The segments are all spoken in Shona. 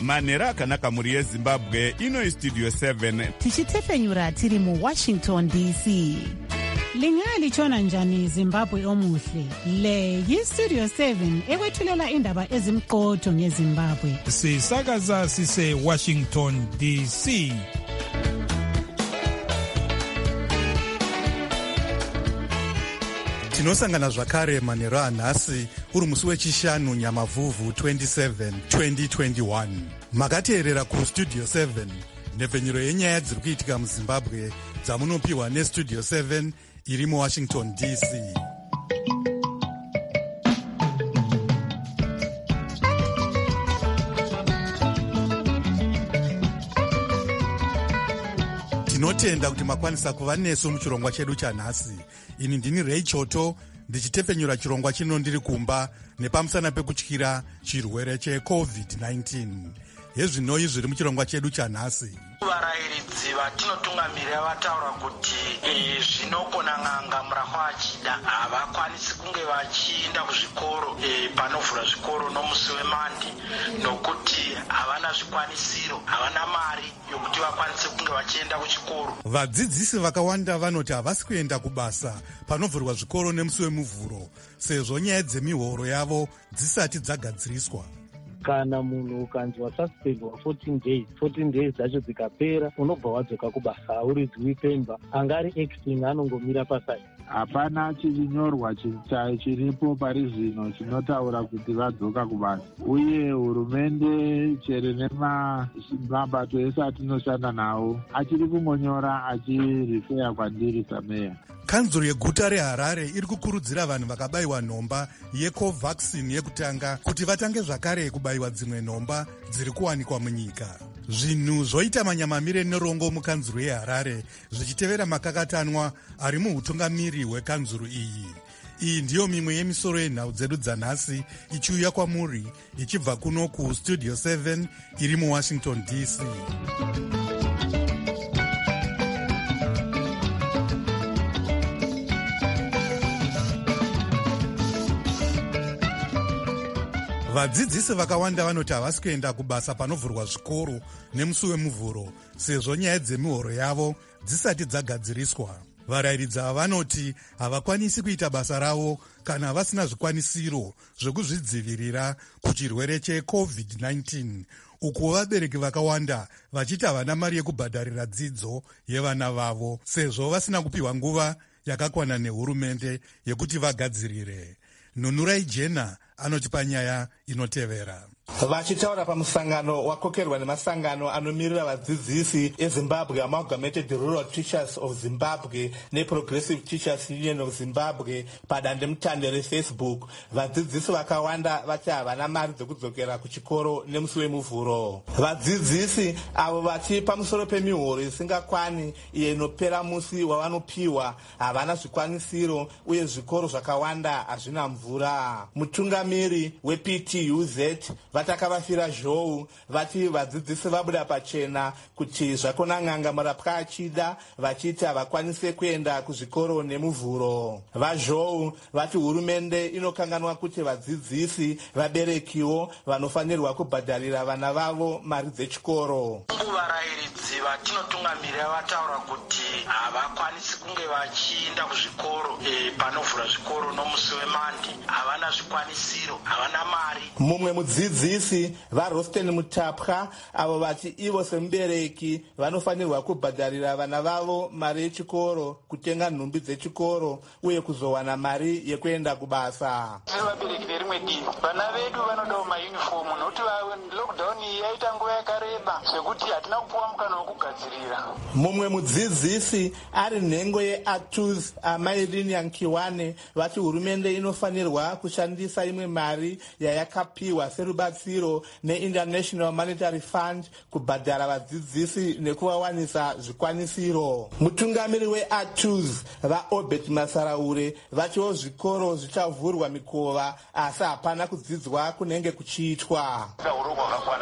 manhero akanaka mhuri yezimbabwe. Ino istudio 7 tichitefenyura tiri muWashington DC. Lingalitshona njani Zimbabwe omuhle? Le yistudio 7 ekwethulela indaba ezimqotho ngeZimbabwe. Sisakaza sise Washington DC. Tinosangana zvakare manhero anhasi uri musi wechishanu Nyamavhuvhu 27 2021. Makateerera kustudio 7 nhepfenyuro yenyaya dziri kuitika muZimbabwe dzamunopiwa nestudio 7 iri muWashington DC. Tinotenda kuti makwanisa kuva nesu muchirongwa chedu chanhasi. Ini ndini Ray Choto ndichitefenyura chirongwa chino ndiri kumba nepamusana pekutyira chirwere cheCovid-19. Hezvinoi zviri muchirongwa chedu chanhasi. Varayiridzi vatinotungamirira vataura kuti zvinokona n'anga murahwa achida havakwanisi kunge vachienda kuzvikoro panovhura zvikoro nomusi weMandi nokuti havana zvikwanisiro, havana mari yokuti vakwanise kunge vachienda kuchikoro. Vadzidzisi vakawanda vanoti havasi kuenda kubasa panovhurwa zvikoro nemusi wemuvhuro sezvo nyaya dzemihoro yavo dzisati dzagadziriswa. Kana munhu ukanzwa suspendwa 14 days dzacho dzikapera unobva wadzoka kubasa, hauridzwi pemba. Angari acting anongomira pasai. Hapana chichinyorwa chiripo pari zvino chinotaura kuti vadzoka kubasa, uye hurumende chere nemabato ese atinoshanda nawo achiri kungonyora achirifeya kwandiri sameya. Kanzuro yeguta reHarare iri kukurudzira vanhu vakabayiwa nhomba yeCovaxin yekutanga kuti vatange zvakare kubayiwa dzimwe nhomba dziri kuwanikwa munyika. Zvinhu zvoita manyamamire nerongo mukanzuro yeHarare zvichitevera makakatanwa ari muhutungamiri hwekanzuro iyi. Iyi ndiyo mimwe yemisoro yenhau dzedu dzanhasi ichiuya kwamuri ichibva kuno kustudio 7 iri muWashington DC. Vadzidzisi vakawanda vanoti havasi kuenda kubasa panovhurwa zvikoro nemusi wemuvhuro sezvo nyaya dzemihoro yavo dzisati dzagadziriswa. Varayiridzi ava vanoti havakwanisi kuita basa ravo kana vasina zvikwanisiro zvekuzvidzivirira kuchirwere cheCovid-19, uku vabereki vakawanda vachiti havana mari yekubhadharira dzidzo yevana vavo sezvo vasina kupiwa nguva yakakwana nehurumende yekuti vagadzirire. Nunurai Jena anotipa nyaya inotevera. Vachitaura pamusangano wakokerwa nemasangano anomirira vadzidzisi eZimbabwe, Amalgamated Rural Teachers of Zimbabwe neProgressive Teachers Union of Zimbabwe padandemutande reFacebook, vadzidzisi vakawanda vati havana mari dzekudzokera kuchikoro nemusi wemuvhuro. Vadzidzisi avo vati pamusoro pemihoro isingakwani iyo inopera musi wavanopiwa havana zvikwanisiro uye zvikoro zvakawanda hazvina mvura. Mutungamiri wePTUZ vatakavafira zhou vati vadzidzisi vabuda pachena kuti zvakona n'anga murapwa achida vachiti havakwanise kuenda kuzvikoro nemuvhuro. Vazhou vati hurumende inokanganwa kuti vadzidzisi vaberekiwo vanofanirwa kubhadharira vana vavo mari dzechikoro. Varayiridzi vatinotungamirira vataura kuti havakwanisi kunge vachienda kuzvikoro panovhura zvikoro nomusi weMandi, havana zvikwanisiro, havana mari. Mumwe mudzidzisi vaRosten Mutapwa avo vati ivo semubereki vanofanirwa kubhadharira vana vavo mari yechikoro, kutenga nhumbi dzechikoro uye kuzowana mari yekuenda kubasa. Vabereki verimwe dini vana vedu vanodawo mayunifomu nokuti lockdown iyi yaita nguva yakareba zvekuti hatina kupuwa mukana wokugadzirira. Mumwe mudzidzisi ari nhengo yeATUZ Amairine Yankiwane vati hurumende inofanirwa kushandisa imwe mari yayakapiwa serubatsiro neInternational Monetary Fund kubhadhara vadzidzisi nekuvawanisa zvikwanisiro. Mutungamiri weATUZ vaObert Masaraure vatiwo zvikoro zvichavhurwa mikova asi hapana kudzidzwa kunenge kuchiitwa. Urongwa hwakakwana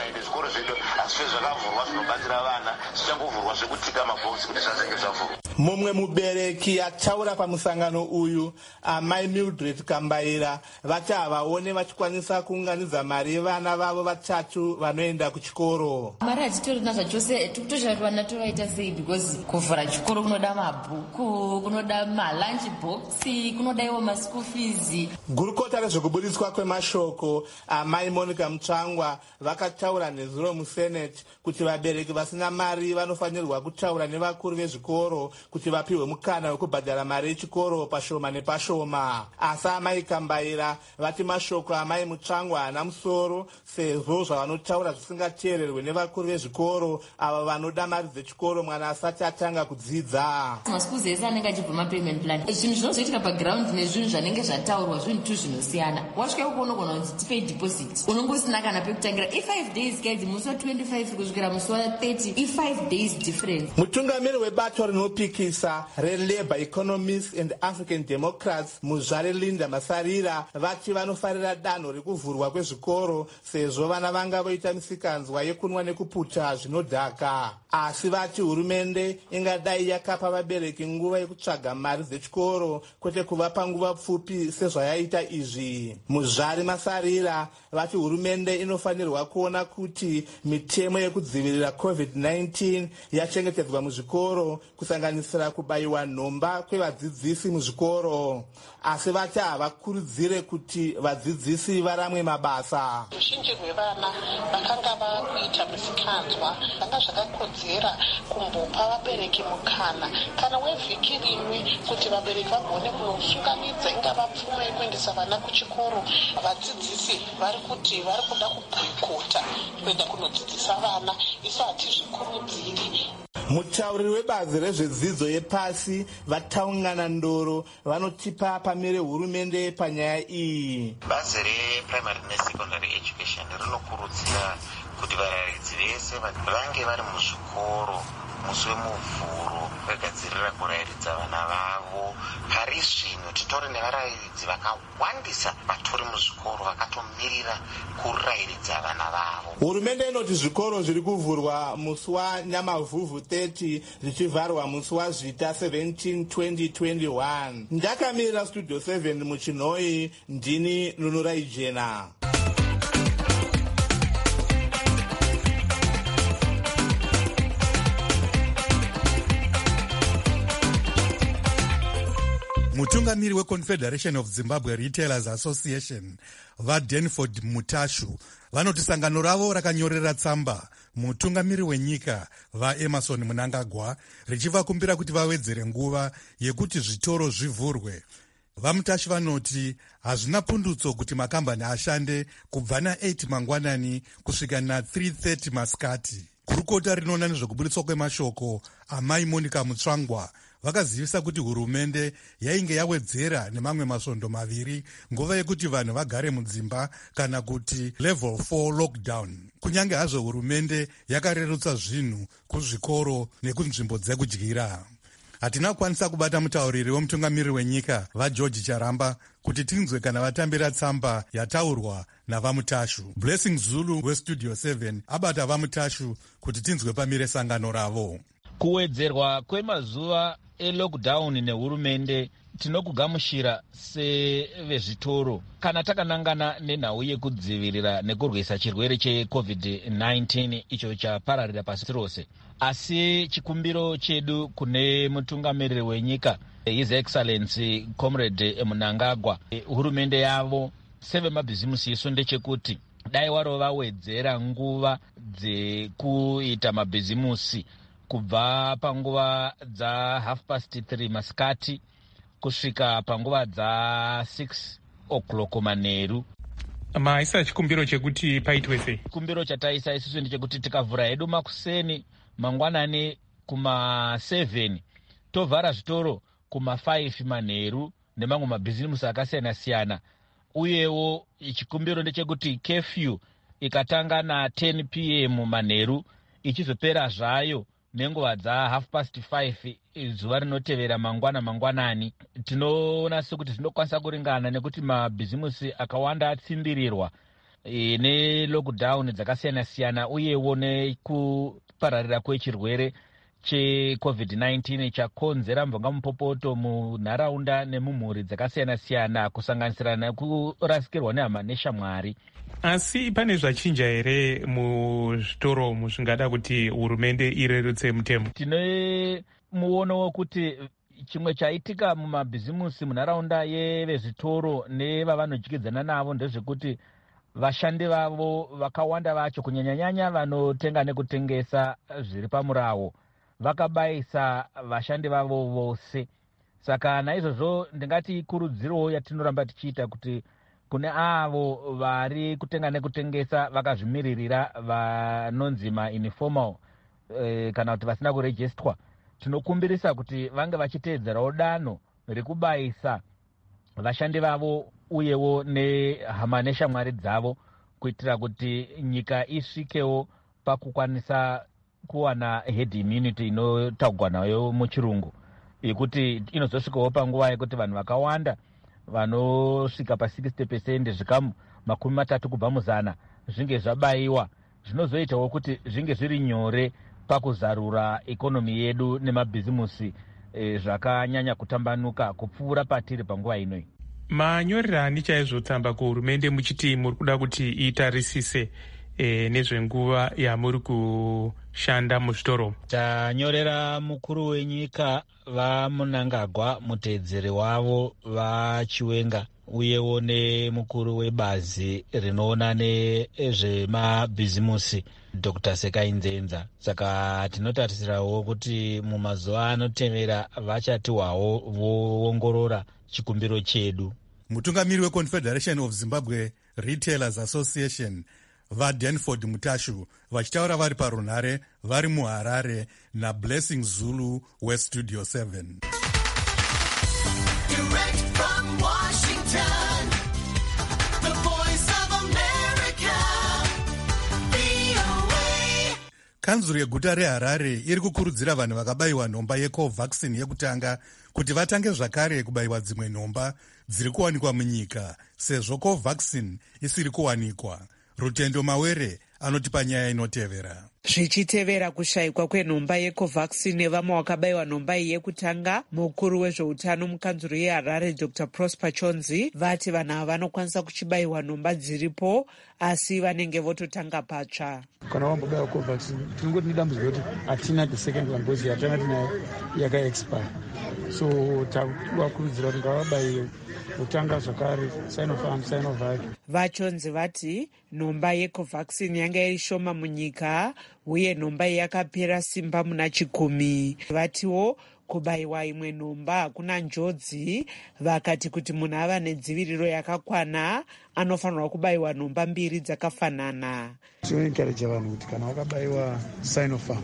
ende zvikoro zvedu asi zvakavhurwa zvinobatsira vana zvichangovhurwa zvekutika mabhokisi kuti zvazenge zvavhurwa. Mumwe mubereki ataura pamusangano uyu, amai Mildred Kambaira, vati havaone vachikwanisa kuunganidza mari yevana vavo vatatu vanoenda kuchikoro. Mari hatitorina zvachose, tikutoshava kuti vana tovaita sei, because kuvhura chikoro kunoda mabhuku, kunoda malunch box, kunoda iwo maschool fees. Gurukota rezvekubudiswa kwemashoko, amai Monica Mutsvangwa, vakataura nezuro musenate kuti vabereki vasina mari vanofanirwa kutaura nevakuru vezvikoro kuti vapiwe mukana wekubhadhara mari yechikoro pashoma nepashoma. Asi amai Kambaira vati mashoko amai Mutsvangwa haana musoro, sezvo zvavanotaura zvisingateererwe nevakuru vezvikoro ava vanoda mari dzechikoro mwana asati atanga kudzidza. Maschools ese anenge achibva mapayment plan, zvinhu zvinozoitika paground nezvinhu zvanenge zvataurwa zvinhu tu zvinosiyana. Wasvika uko unogona kuti tipei deposit, unenge usina kana pekutangira. I5 days guys, musi wa 25 kusvikira musi wa 30, i5 days difference. Mutungamiri webato rinopikisa reLabour Economists and African Democrats Muzvare Linda Masarira vati vanofarira danho rekuvhurwa kwezvikoro sezvo vana vanga voita misikanzwa yekunwa nekuputa zvinodhaka. Asi vati hurumende ingadai yakapa vabereki nguva yekutsvaga mari dzechikoro kwete kuvapa nguva pfupi sezvayaita izvi. Muzvare Masarira vati hurumende inofanirwa kuona kuti mitemo yekudzivirira COVID-19 yachengetedzwa muzvikoro kusanganisira kubayiwa nhomba kwevadzidzisi muzvikoro. Asi vati havakurudzire kuti vadzidzisi varamwe mabasa. Ruzhinji rwevana vakanga vakuita misikanzwa vanga zvakakodzera kumbopa vabereki mukana kana wevhiki rimwe kuti vabereki vagone kunosunganidza ingava pfuma yekuendesa vana kuchikoro. Vadzidzisi vari kuti vari kuda kubhoikota kuenda kunodzidzisa vana, isu hatizvikurudziri. Mutauriri webazi rezvedzidzo yepasi vataungana ndoro vanotipa pamire hurumende panyaya iyi. Bazi reprimary nesecondary education rinokurudzira kuti varayiridzi vese vange vari muzvikoro musi wemuvhuro vagadzirira kurayiridza vana vavo. Pari zvino titori nevarayiridzi vakawandisa vatori muzvikoro vakatomirira kurayiridza vana vavo. Hurumende inoti zvikoro zviri kuvhurwa musi waNyamavhuvhu 30 zvichivharwa musi waZvita 17 2021. Ndakamirira studio 7 muChinhoi, ndini Nunurai Jena. Mutungamiri weConfederation of Zimbabwe Retailers Association vaDanford Mutashu vanoti sangano ravo rakanyorera tsamba mutungamiri wenyika vaEmerson Mnangagwa richivakumbira kuti vawedzere nguva yekuti zvitoro zvivhurwe. VaMutashu vanoti hazvina pundutso kuti makambani ashande kubva na8 mangwanani kusvika na3:30 masikati. Gurukota rinoona nezvekubudiswa kwemashoko amai Monica Mutsvangwa vakazivisa kuti hurumende yainge yawedzera nemamwe masvondo maviri nguva yekuti vanhu vagare mudzimba kana kuti level 4 lockdown. Kunyange hazvo hurumende yakarerutsa zvinhu kuzvikoro nekunzvimbo dzekudyira. Hatina kukwanisa kubata mutauriri wemutungamiri wenyika vaGeorge Charamba kuti tinzwe kana vatambira tsamba yataurwa navaMutashu. Blessing Zulu weStudio 7 abata vaMutashu kuti tinzwe pamire sangano ravo. Kuwedzerwa kwemazuva elockdown nehurumende tinokugamushira sevezvitoro kana takanangana nenhau yekudzivirira nekurwisa chirwere cheCovid-19 icho chapararira pasi rose. Asi chikumbiro chedu kune mutungamiriri wenyika His Excellency Comrade Mnangagwa, hurumende yavo sevemabhizimusi isu ndechekuti dai waro vawedzera nguva dzekuita mabhizimusi kubva panguva dza 3:30 masikati kusvika panguva dza 6 o'clock manheru. Maisa chikumbiro chekuti paitwe sei? Chikumbiro chataisa isusu ndechekuti tikavhura hedu makuseni mangwanani kuma 7 tovhara zvitoro kuma 5 manheru nemamwe mabhizimusi akasiyana siyana. Uyewo chikumbiro ndechekuti curfew ikatanga na 10 PM manheru ichizopera zvayo nenguva dza 5:30 zuva rinotevera mangwanani. Tinoona sekuti zvinokwanisa kuringana nekuti mabhizimusi akawanda atsimbirirwa nelockdown dzakasiyana-siyana uyewo nekupararira kwechirwere cheCovid-19 chakonzera mvongamupopoto munharaunda nemumhuri dzakasiyana-siyana kusanganisira nekurasikirwa nehama neshamwari. Asi pane zvachinja here muzvitoro zvingada kuti hurumende irerutse mutemo? Tine muono wekuti chimwe chaitika mumabhizimusi munharaunda yevezvitoro nevavanodyidzana navo ndezvekuti vashandi vavo vakawanda vacho kunyanyanyanya vanotenga nekutengesa zviri pamurawo vakabayisa vashandi vavo vose. Saka naizvozvo ndingati ikurudzirowo yatinoramba tichiita kuti kune avo vari kutenga nekutengesa vakazvimiririra vanonzi ma-informal kana kuti vasina kurejistwa, tinokumbirisa kuti vange vachiteedzerawo danho rekubayisa vashandi vavo uyewo nehama neshamwari dzavo kuitira kuti nyika isvikewo pakukwanisa kuwana herd immunity inotaurwa nayo muchirungu, yekuti inozosvikawo panguva yekuti vanhu vakawanda vanosvika pa60% zvikamu 30 kubva muzana zvinge zvabayiwa, zvinozoitawo kuti zvinge zviri nyore pakuzarura ikonomi yedu nemabhizimusi zvakanyanya kutambanuka kupfuura patiri panguva inoyi. Manyorerani chaizvo tsamba kuhurumende muchiti muri kuda kuti itarisise nezvenguva yamuri kushanda muzvitoro? Tanyorera mukuru wenyika vaMunangagwa, muteedzeri wavo vaChiwenga, uyewo nemukuru webazi rinoona nezvemabhizimusi Dr. Sekainzenza. Saka tinotarisirawo kuti mumazuva anotevera vachatiwawo voongorora chikumbiro chedu. Mutungamiri weConfederation of Zimbabwe Retailers Association vaDanford Mutashu vachitaura vari parunhare vari muHarare naBlessing Zulu weStudio 7. Direct from Washington, the voice of America, VOA. Kanzuru yeguta reHarare iri kukurudzira vanhu vakabayiwa nhomba yeCovaxin yekutanga kuti vatange zvakare kubayiwa dzimwe nhomba dziri kuwanikwa munyika sezvo Covaxin isiri kuwanikwa. Rutendo Mawere anotipa nyaya inotevera. Zvichitevera kushayikwa kwenhomba yeCovaxin nevamwe vakabayiwa nhomba iyi yekutanga, mukuru wezveutano mukanzuru yeHarare Dr. Prosper Chonzi vati vanhu ava vanokwanisa kuchibayiwa nhomba dziripo asi vanenge vototanga patsva. Kana wambobayiwa Covaxin tinongoti nedambudziko kuti hatina the second one because yatanga tinayo yakaexpire, so takuvakurudzira kuti ngavabayiwe kutanga zvakare Sinovac. Vachonzi vati nhomba yeCovaxin yanga iri shoma munyika uye nhomba iyi yakapera simba muna chikumi. Vatiwo kubayiwa imwe nhomba hakuna njodzi, vakati kuti munhu ava nedziviriro yakakwana anofanirwa kubayiwa nhomba mbiri dzakafanana. Tinoencourage vanhu kuti kana wakabayiwa Sinovac,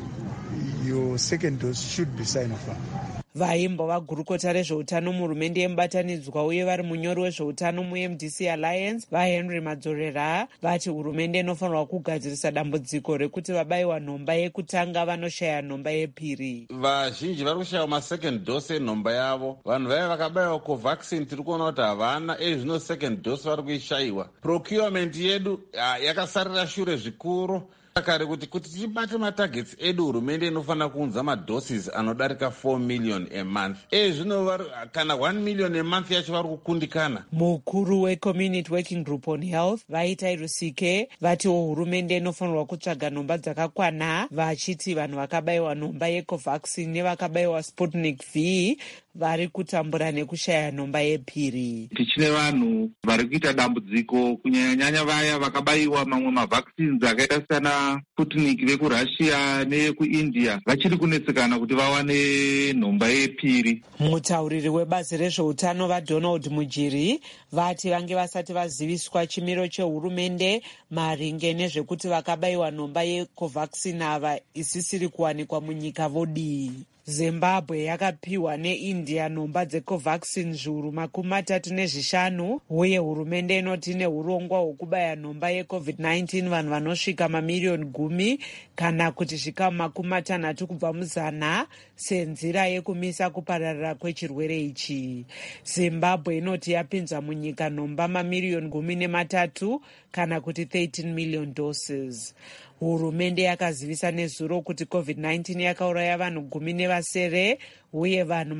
your second dose should be Sinovac. Vaimbova gurukota rezveutano muhurumende yemubatanidzwa uye vari munyori wezveutano muMDC Alliance vaHenry Madzorera vati hurumende inofanirwa kugadzirisa dambudziko rekuti vabayiwa nhomba yekutanga vanoshaya nhomba yepiri. Vazhinji vari kushaya masecond dose enhomba yavo. Vanhu vaya vakabayiwa Covaxin tiri kuona kuti havana, zvino second dose vari kuishayiwa. Procurement yedu yakasarira shure zvikuru. Kare kuti tibate matargets edu, hurumende inofanira kuunza madoses anodarika 4 million a month. Zvino kana 1 million a month yacho vari kukundikana. Mukuru weCommunity Working Group on Health Vaitai Rusike vatiwo hurumende inofanirwa kutsvaga nhomba dzakakwana, vachiti vanhu vakabayiwa nhomba yeCovaxin nevakabayiwa Sputnik V vari kutambura nekushaya nhomba yepiri. Tichine vanhu vari kuita dambudziko kunyanyanya vaya vakabayiwa mamwe mavaccines akaita sana Sputnik vekuRussia nevekuIndia vachiri kunetsekana kuti vawane nhomba yepiri. Mutauriri webazi rezveutano vaDonald Mujiri vati vange vasati vaziviswa chimiro chehurumende maringe nezvekuti vakabayiwa nhomba yeCovaxin ava isisiri kuwanikwa munyika vodii. zimbabwe yakapiwa neindia nhomba dzecovaxin zviuru 35 uye hurumende inoti neurongwa hwekubaya nhomba yecovid-19 vanhu vanosvika mamiriyoni 10 kana kuti zvikamu 60 kubva muzana senzira yekumisa kupararira kwechirwere ichi. zimbabwe inoti yapinza munyika nhomba mamiriyoni 13 kana kuti 13 million doses. hurumende yakazivisa nezuro kuti covid-19 yakauraya vanhu 10 uye vanhu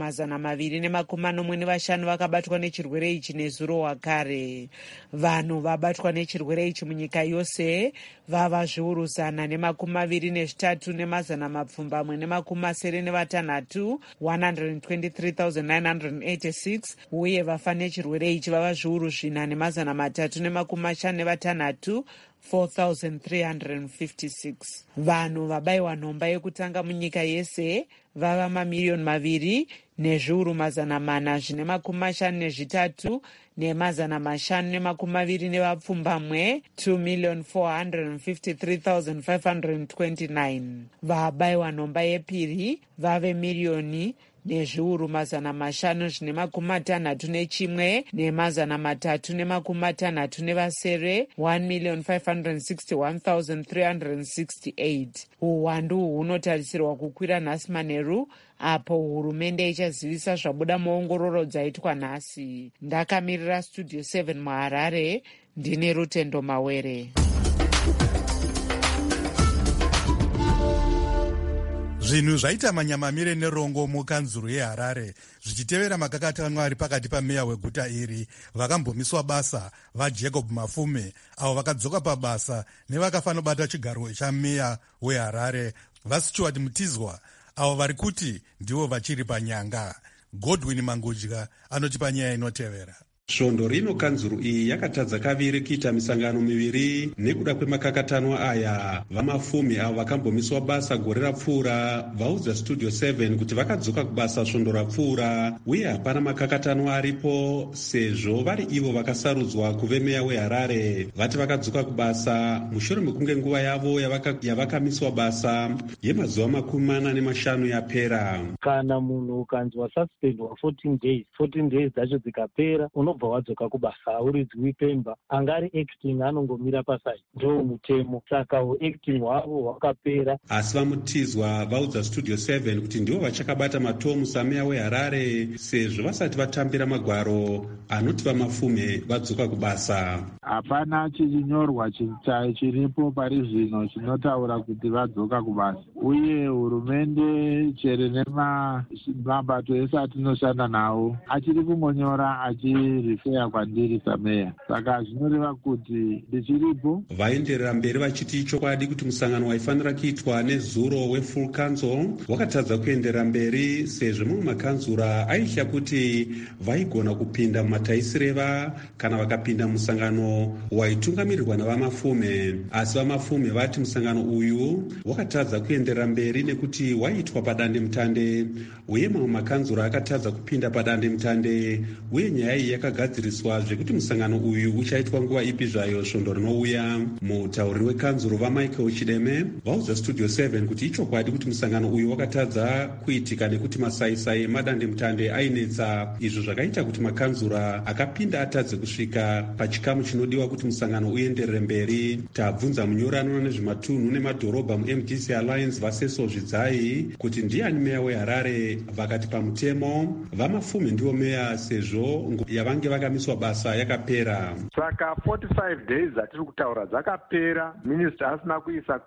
245 vakabatwa nechirwere ichi nezuro wakare. vanhu vabatwa nechirwere ichi munyika yose vava zviuru 123,786 123,986 uye vafa nechirwere ichi vava zviuru 4,356 4,356. vanhu vabayiwa nhomba yekutanga munyika yese vava mamiriyoni 2 nezviuru 453 520 2,453,529. vabayiwa nhomba yepiri vave miriyoni nezviuru 561 360 1,561,368. uwandu hunotarisirwa kukwira nhasi manheru apo hurumende ichazivisa zvabuda muongororo dzaitwa nhasi. ndakamirira studio 7 muharare ndine Rutendo Mawere. zvinhu zvaita manyamamire nerongo mukanzuru yeharare zvichitevera makakatanwa ari pakati pameya weguta iri vakambomiswa basa vajacob mafume avo vakadzoka pabasa nevakafanobata chigaro chameya weharare vastuart mutizwa avo vari kuti ndivo vachiri panyanga. Godwin Mangudya anotipa nyaya inotevera. svondo rino kanzuru iyi yakatadza kaviri kuita misangano miviri nekuda kwemakakatanwa aya. vamafumi avo vakambomiswa basa gore rapfuura vaudza studio 7 kuti vakadzoka kubasa svondo rapfuura uye hapana makakatanwa aripo sezvo vari ivo vakasarudzwa kuve meya weharare. vati vakadzoka kubasa mushure mekunge nguva yavo yavakamiswa basa yemazuva 45 yapera. kana munhu ukanzwa suspendwa 14 days dzacho dzikapera unobva wadzoka kubasa, hauridzwi pemba. angari acting anongomira pasai, ndo mutemo. saka uacting hwavo hwakapera. asi vamutizwa vaudza studio 7 kuti ndivo vachakabata matomu sameya weharare sezvo vasati vatambira magwaro anoti vamafume vadzoka kubasa. hapana chichinyorwa chiripo pari zvino chinotaura kuti vadzoka kubasa, uye hurumende chere nemabato ese atinoshanda nawo achiri kungonyora achirifeya kwandiri sameya, saka zvinoreva kuti ndichiripo. vaenderera mberi vachiti chokwadi kuti musangano waifanira kuitwa nezuro wefull council wakatadza kuenderera mberi sezvo mumwe makanzura aitya kuti vaigona kupinda mumataisireva kana vakapinda musangano waitungamirirwa navamafume. asi vamafume vati musangano uyu wakatadza kuenderera mberi nekuti waitwa padandemutande uye mamwe makanzura akatadza kupinda padandemutande uye nyaya iyi yakagadziriswa zvekuti musangano uyu uchaitwa nguva ipi zvayo svondo rinouya. mutauriri wekanzuro vamichael chideme vaudza studio 7 kuti ichokwadi kuti musangano uyu wakatadza kuitika nekuti masaisai emadandemutande ainetsa, izvo zvakaita kuti makanzura akapinda atadze kusvika pachikamu chinodiwa kuti musangano uenderere mberi. tabvunza munyori anoona nezvematunhu nemadhorobha muMDC Alliance vaseso zvidzai kuti ndiani meya weharare, vakati pamutemo vamafume ndivo meya sezvo yavange vakamiswa basa yakapera. saka 45 days atiri kutaura dzakapera, minister asina kuisa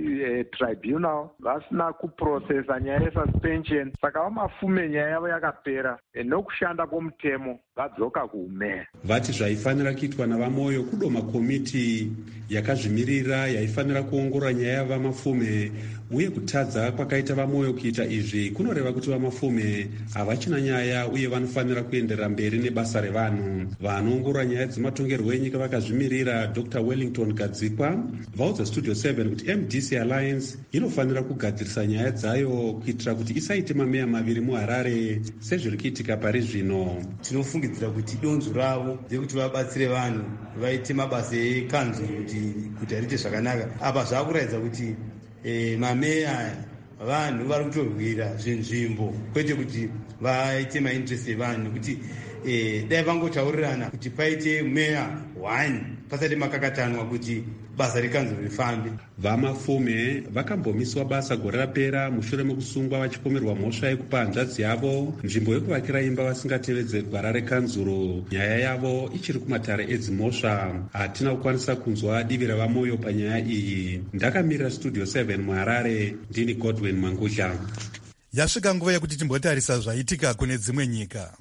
tribunal, vasina kuprocessa nyaya yesuspension, saka vamafume nyaya yavo yakapera nokushanda kwomutemo vadzoka kuumeya. vati zvaifanira kuitwa navamoyo kudoma komiti yakazvimirira yaifanira kuongorora nyaya yavamafume, uye kutadza kwakaita vamoyo kuita izvi kunoreva kuti vamafume havachina nyaya uye vanofanira kuenderera mberi nebasa revanhu. vanoongorora nyaya dzematongerwo enyika vakazvimirira Dr. Wellington Gadzikwa vaudza studio 7 kuti MDC Alliance inofanira kugadzirisa nyaya dzayo kuitira kuti isaite mameya maviri muharare sezviri kuitika pari zvino. tinofungidzira kuti donzvo ravo rekuti vabatsire vanhu vaite mabasa ekanzuro kuti riite zvakanaka. apa zvaakuratidza kuti mameya vanhu vari kutorwira zvenzvimbo kwete kuti vaite mainterest evanhu kuti dai vangotaurirana kuti paite meya 1 pasati makakatanwa kuti basa rekanzuro rifambe. Vamafume vakambomiswa basa gore rapera mushure mekusungwa vachipomerwa mhosva yekupa hanzvadzi yavo nzvimbo yekuvakira imba vasingatevedze gwara rekanzuro. Nyaya yavo ichiri kumatare edzimhosva. Hatina kukwanisa kunzwa divi ravamoyo panyaya iyi. Ndakamirira Studio 7 muHarare, ndini Godwin Mangudla. Yasvika nguva yekuti timbotarisa zvaitika kune dzimwe nyika.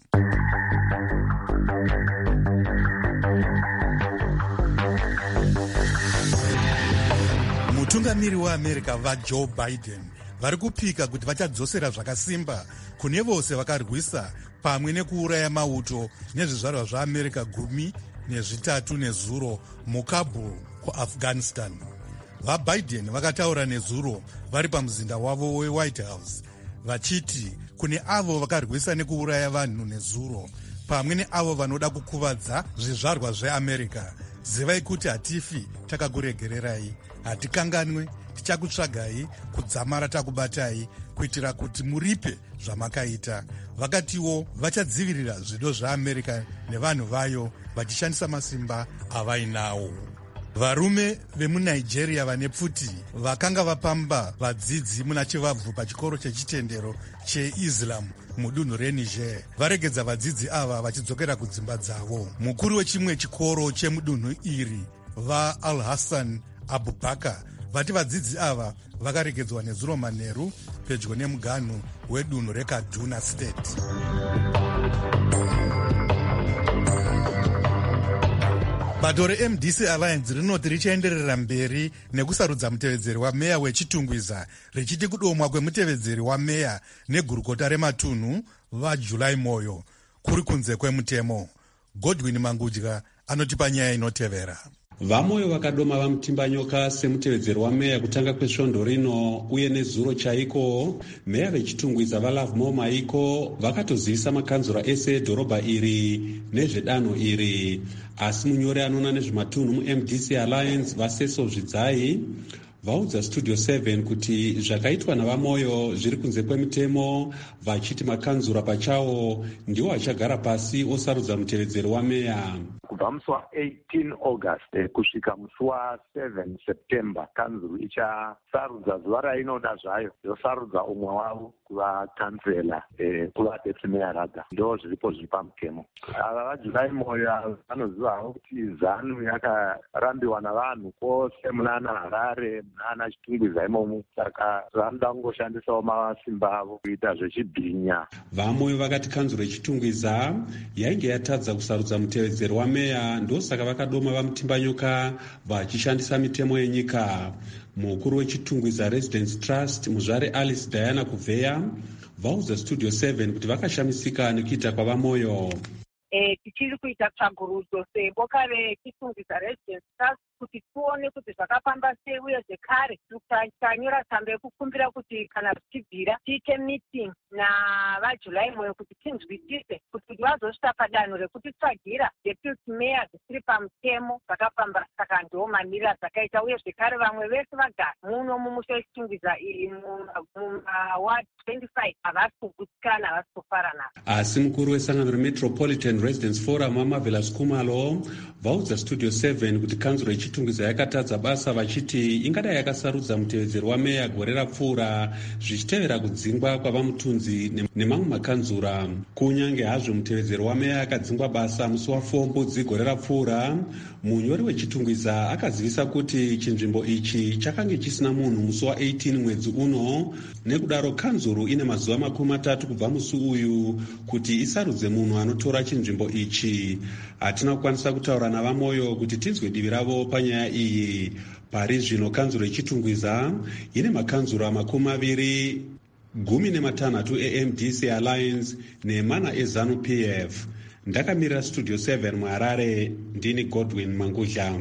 Mutungamiri weAmerica vaJoe Biden vari kupika kuti vachadzosera zvakasimba kune vose vakarwisa pamwe nekuuraya mauto nezvizvarwa zvaAmerica 13 nezuro muKabul kuAfghanistan. VaBiden vakataura nezuro vari pamuzinda wavo weWhite House vachiti kune avo vakarwisa nekuuraya vanhu nezuro pamwe neavo vanoda kukuvadza zvizvarwa zveAmerica, zivai kuti hatifi takakuregererai, hatikanganwe, tichakutsvagai, kudzamara takubatai, kuitira kuti muripe zvamakaita. Vakatiwo vachadzivirira zvido zvaAmerica nevanhu vayo vachishandisa masimba avainawo. Varume vemuNigeria vane pfuti vakanga vapamba vadzidzi muna chivabvu pachikoro chechitendero cheIslam mudunhu reNiger varegedza vadzidzi ava vachidzokera kudzimba dzavo. Mukuru wechimwe chikoro chemudunhu iri vaAl-Hassan Abubakar vati vadzidzi ava vakaregedzwa nezuro manheru pedyo nemuganhu wedunhu reKaduna State. Bato reMDC Alliance rinoti richaenderera mberi nekusarudza mutevedzeri wameya weChitungwiza richiti kudomwa kwemutevedzeri wameya negurukota rematunhu vaJuly Moyo kuri kunze kwemutemo. Godwin Mangudya anotipa nyaya inotevera. Vamoyo vakadoma vamutimbanyoka semutevedzeri wameya kutanga kwesvondo rino uye nezuro chaiko. Meya vechitungwiza vaLove More Maiko vakatozivisa makanzura ese edhorobha iri nezvedanho iri, asi munyori anoona nezvematunhu muMDC Alliance vaSeso Zvidzai vaudza Studio 7 kuti zvakaitwa navamoyo zviri kunze kwemutemo, vachiti makanzura pachawo ndiwo vachagara pasi osarudza mutevedzeri wameya. Kubva musi wa18 August kusvika musi wa7 September kanzuru ichasarudza zuva rainoda zvayo yosarudza umwe wavo kuvakanzela kuva deputy mayor raga. Ndo zviripo zviri pamutemo. Ava vaJuly Moyo vanozivawo kuti zanu yakarambiwa navanhu kwose munana Harare munana Chitungwiza imomo, saka vanoda kungoshandisawo masimba avo kuita zvechibhinya. Vamoyo vakati kanzuro yechitungwiza yainge yatadza kusarudza mutevedzeri wameya, ndosaka vakadoma vamutimbanyoka vachishandisa mitemo yenyika. Mukuru wechitungwiza Residence Trust muzvare Alice Diana Kuveya vaudza Studio 7 kuti vakashamisika nekuita kwavamoyo. Tichiri kuita tsvagurudzo seboka rechitungwiza Residence Trust kuti tione kuti zvakafamba sei, uye zvekare tanyora tsamba yekukumbira kuti kana tichibvira tiite meeting navaJuly Moyo kuti tinzwisise kuti vazosvika padanho rekuti tsvagira deputy mayor zvisiri pamutemo zvakafamba. Saka ndo mamiriro zvakaita, uye zvekare vamwe vese vagara muno mumusha wechitungwiza iri mumaward 25 havasi kugutsikana, havasi kufara nazo. Asi mukuru wesangano reMetropolitan Residence Forum waMarvelous Kumalo vaudza Studio 7 kuti kanzuro yechitungwiza yakatadza basa, vachiti ingadai yakasarudza mutevedzeri wameya gore rapfuura zvichitevera kudzingwa kwavamutunzi nemamwe makanzura. Kunyange hazvo mutevedzeri wameya akadzingwa basa musi wa4 Mbudzi gore rapfuura, munyori wechitungwiza akazivisa kuti chinzvimbo ichi chakange chisina munhu musi wa18 mwedzi uno. Nekudaro kanzuro ine mazuva 30 kubva musi uyu kuti isarudze munhu anotora chinzvimbo ichi. Hatina kukwanisa kutaura navamoyo kuti tinzwe divi ravo panyaya iyi. Pari zvino kanzuro yechitungwiza ine makanzura 26 eMDC Alliance nemana eZanu PF. Ndakamirira Studio 7 muHarare, ndini Godwin Mangudla.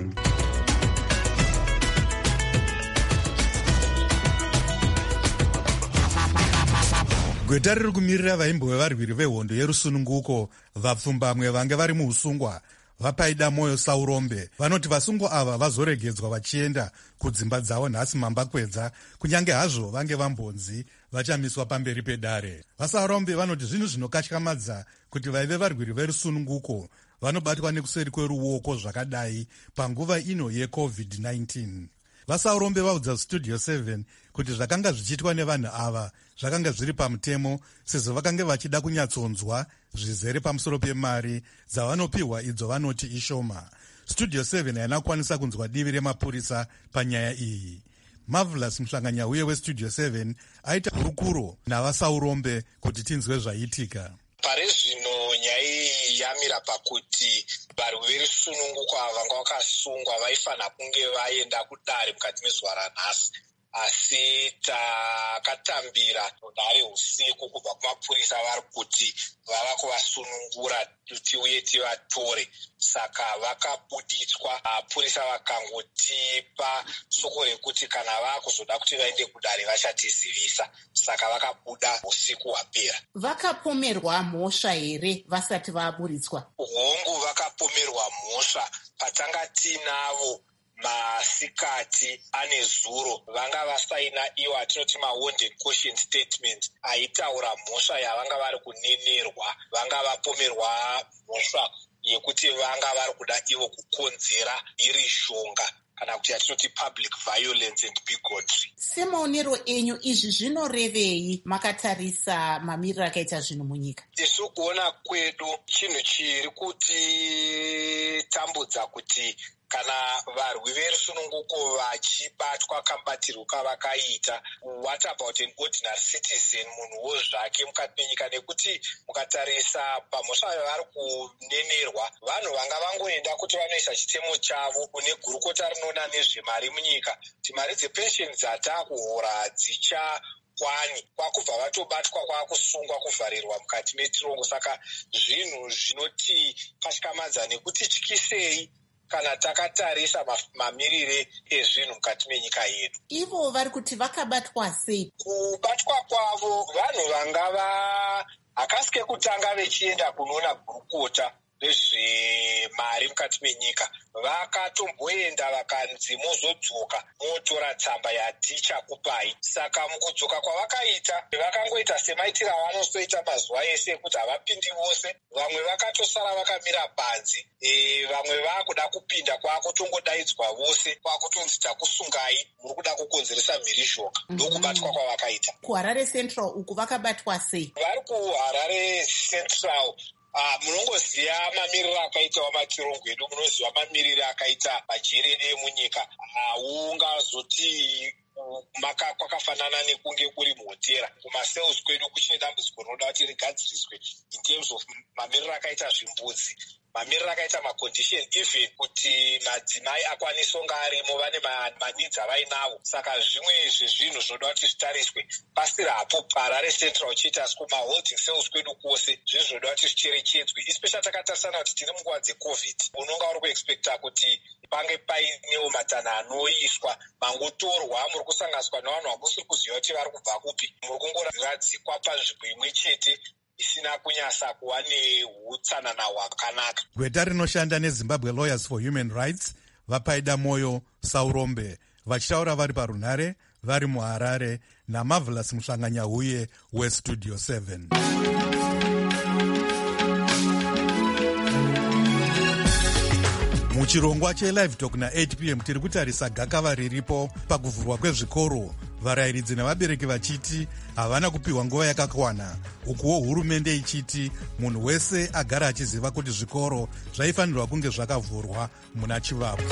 Gweta riri kumirira vaimbove varwiri vehondo yerusununguko vapfumbamwe vange vari muusungwa vapaida moyo Saurombe vanoti vasungwa ava vazoregedzwa vachienda kudzimba dzavo nhasi mambakwedza, kunyange hazvo vange vambonzi vachamiswa pamberi pedare. VaSaurombe vanoti zvinhu zvinokatyamadza kuti vaive varwiri verusununguko vanobatwa nekuseri kweruoko zvakadai panguva ino yeCovid-19. VaSaurombe vaudza Studio 7 kuti zvakanga zvichiitwa nevanhu ava zvakanga zviri pamutemo, sezvo vakanga vachida kunyatsonzwa zvizere pamusoro pemari dzavanopiwa idzo vanoti ishoma. Studio 7 haina kukwanisa kunzwa divi remapurisa panyaya iyi. Marvelous Mhlanganyauye weStudio 7 aita hurukuro navaSaurombe kuti tinzwe zvaitika. Pari zvino nyaya iyi yamira pakuti varwi verusununguko ava vanga vakasungwa vaifanira kunge vaenda kudare mukati mezuva ranhasi, asi takatambira runhare usiku kubva kumapurisa vari kuti vava kuvasunungura tiuye tivatore, saka vakabuditswa. Mapurisa vakangotipa soko rekuti kana vakuzoda kuti vaende kudare vachatizivisa, saka vakabuda usiku hwapera. Vakapomerwa mhosva here vasati vaburitswa? Hongu, vakapomerwa mhosva. Patanga tinavo masikati ane zuro vanga vasaina iwo atinoti ma-wanted caution statement aitaura mhosva yavanga vari kunenerwa. Vanga vapomerwa mhosva yekuti vanga vari kuda ivo kukonzera mhirizhonga kana kuti atinoti public violence and bigotry. Semaonero enyu izvi zvinorevei makatarisa mamiriro akaita zvinhu munyika? Isu kuona kwedu chinhu chiri kutitambudza kuti kana varwi verusununguko vachibatwa kamubatirwo kavakaita, what about an ordinary citizen, munhuwo zvake mukati menyika? Nekuti mukatarisa pamhosva yavari kunenerwa, vanhu vanga vangoenda kuti vanoisa chitemo chavo kune gurukota rinoona nezvemari munyika, kuti mari dzepensheni dzatakuhora dzichakwani, kwakubva vatobatwa kwakusungwa kuvharirwa mukati metirongo. Saka zvinhu zvinoti patyamadza nekuti tyisei kana takatarisa mamirire ezvinhu mukati menyika yedu. Ivo vari kuti vakabatwa sei? Kubatwa kwavo, vanhu vanga hakasike kutanga vechienda kunoona gurukota rezvemari mukati menyika, vakatomboenda vakanzi mozodzoka motora tsamba yatichakupai. Saka mukudzoka kwavakaita, vakangoita semaitiro avanosoita mazuva ese ekuti havapindi vose. Vamwe vakatosara vakamira panze, vamwe vakuda kupinda kwakutongodaidzwa vose, kwakutonzi takusungai, muri kuda kukonzeresa mhirizhonga. Ndokubatwa kwavakaita. KuHarare Central uku vakabatwa sei? Vari kuHarare Central munongoziva mamiriro akaita matirongo edu, munoziva mamiriro akaita majerede emunyika. Haungazoti kwakafanana nekunge kuri muhotera. Kumasales kwedu kuchine dambudziko rinoda kuti rigadziriswe in terms of mamiriro akaita zvimbudzi, mamiriro akaita macondition, even kuti madzimai akwanise kunge arimo vane manidzi avainavo. Saka zvimwe zvezvinhu zvinoda kuti zvitariswe. Pasiri hapo paHarare Central uchiita kumaholding cells kwedu kwose, zvinhu zvinoda kuti zvicherechedzwe, especially takatarisana kuti tiri munguva dzeCovid. Unonga uri kuexpecta kuti pange painewo matanho anoiswa, mangotorwa, muri kusanganiswa nevanhu vamusiri kuziva kuti vari kubva kupi, muri kungoradzikwa panzvimbo imwe chete isina kunyasa kuva neutsanana hwakanaka. Gweta rinoshanda neZimbabwe Lawyers for Human Rights vapaida moyo Saurombe vachitaura vari parunhare vari muHarare naMarvelous Mhlanganyauye weStudio 7. Muchirongwa cheLive Talk na8 p.m. tiri kutarisa gakava riripo pakuvhurwa kwezvikoro, varayiridzi nevabereki vachiti havana kupiwa nguva yakakwana, ukuwo hurumende ichiti munhu wese agara achiziva kuti zvikoro zvaifanirwa kunge zvakavhurwa muna Chivavu.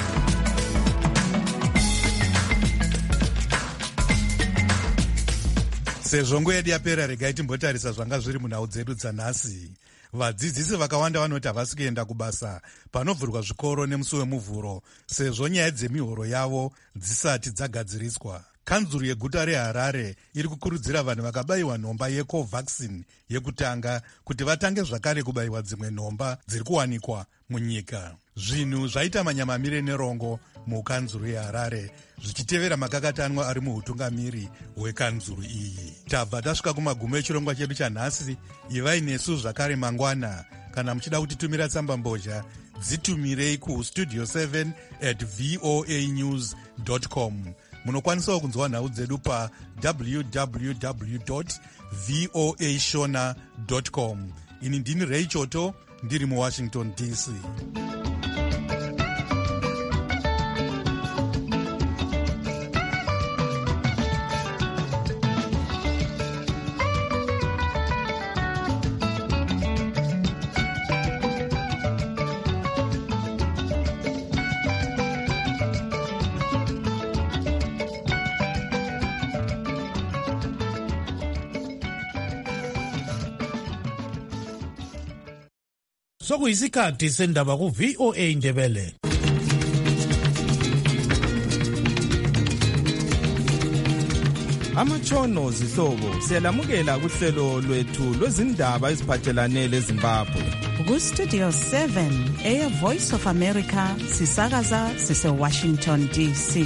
Sezvo nguva yedu yapera, regai timbotarisa zvanga zviri munhau dzedu dzanhasi. Vadzidzisi vakawanda vanoti havasi kuenda kubasa panovhurwa zvikoro nemusi wemuvhuro, sezvo nyaya dzemihoro yavo dzisati dzagadziriswa. Kanzuru yeguta reHarare iri kukurudzira vanhu vakabayiwa nhomba yeCovaxin yekutanga kuti vatange zvakare kubayiwa dzimwe nhomba dziri kuwanikwa munyika. Zvinhu zvaita manyamamire nerongo mukanzuru yeHarare zvichitevera makakatanwa ari muhutungamiri hwekanzuru iyi. Tabva tasvika kumagumo echirongwa chedu chanhasi. Ivai nesu zvakare mangwana. Kana muchida kutitumira tsamba mbozha, dzitumirei kustudio 7@voanews.com. Munokwanisawo kunzwa nhau dzedu pa www.voashona.com. Ini ndini Ray Choto, ndiri muWashington DC. Sokuyisikhathi sendaba ku-VOA Indebele. Amatshono zihlobo siyalamukela kuhlelo lwethu lwezindaba eziphathelane leZimbabwe. Ku-Studio 7 Air Voice of America sisakaza sise-Washington DC.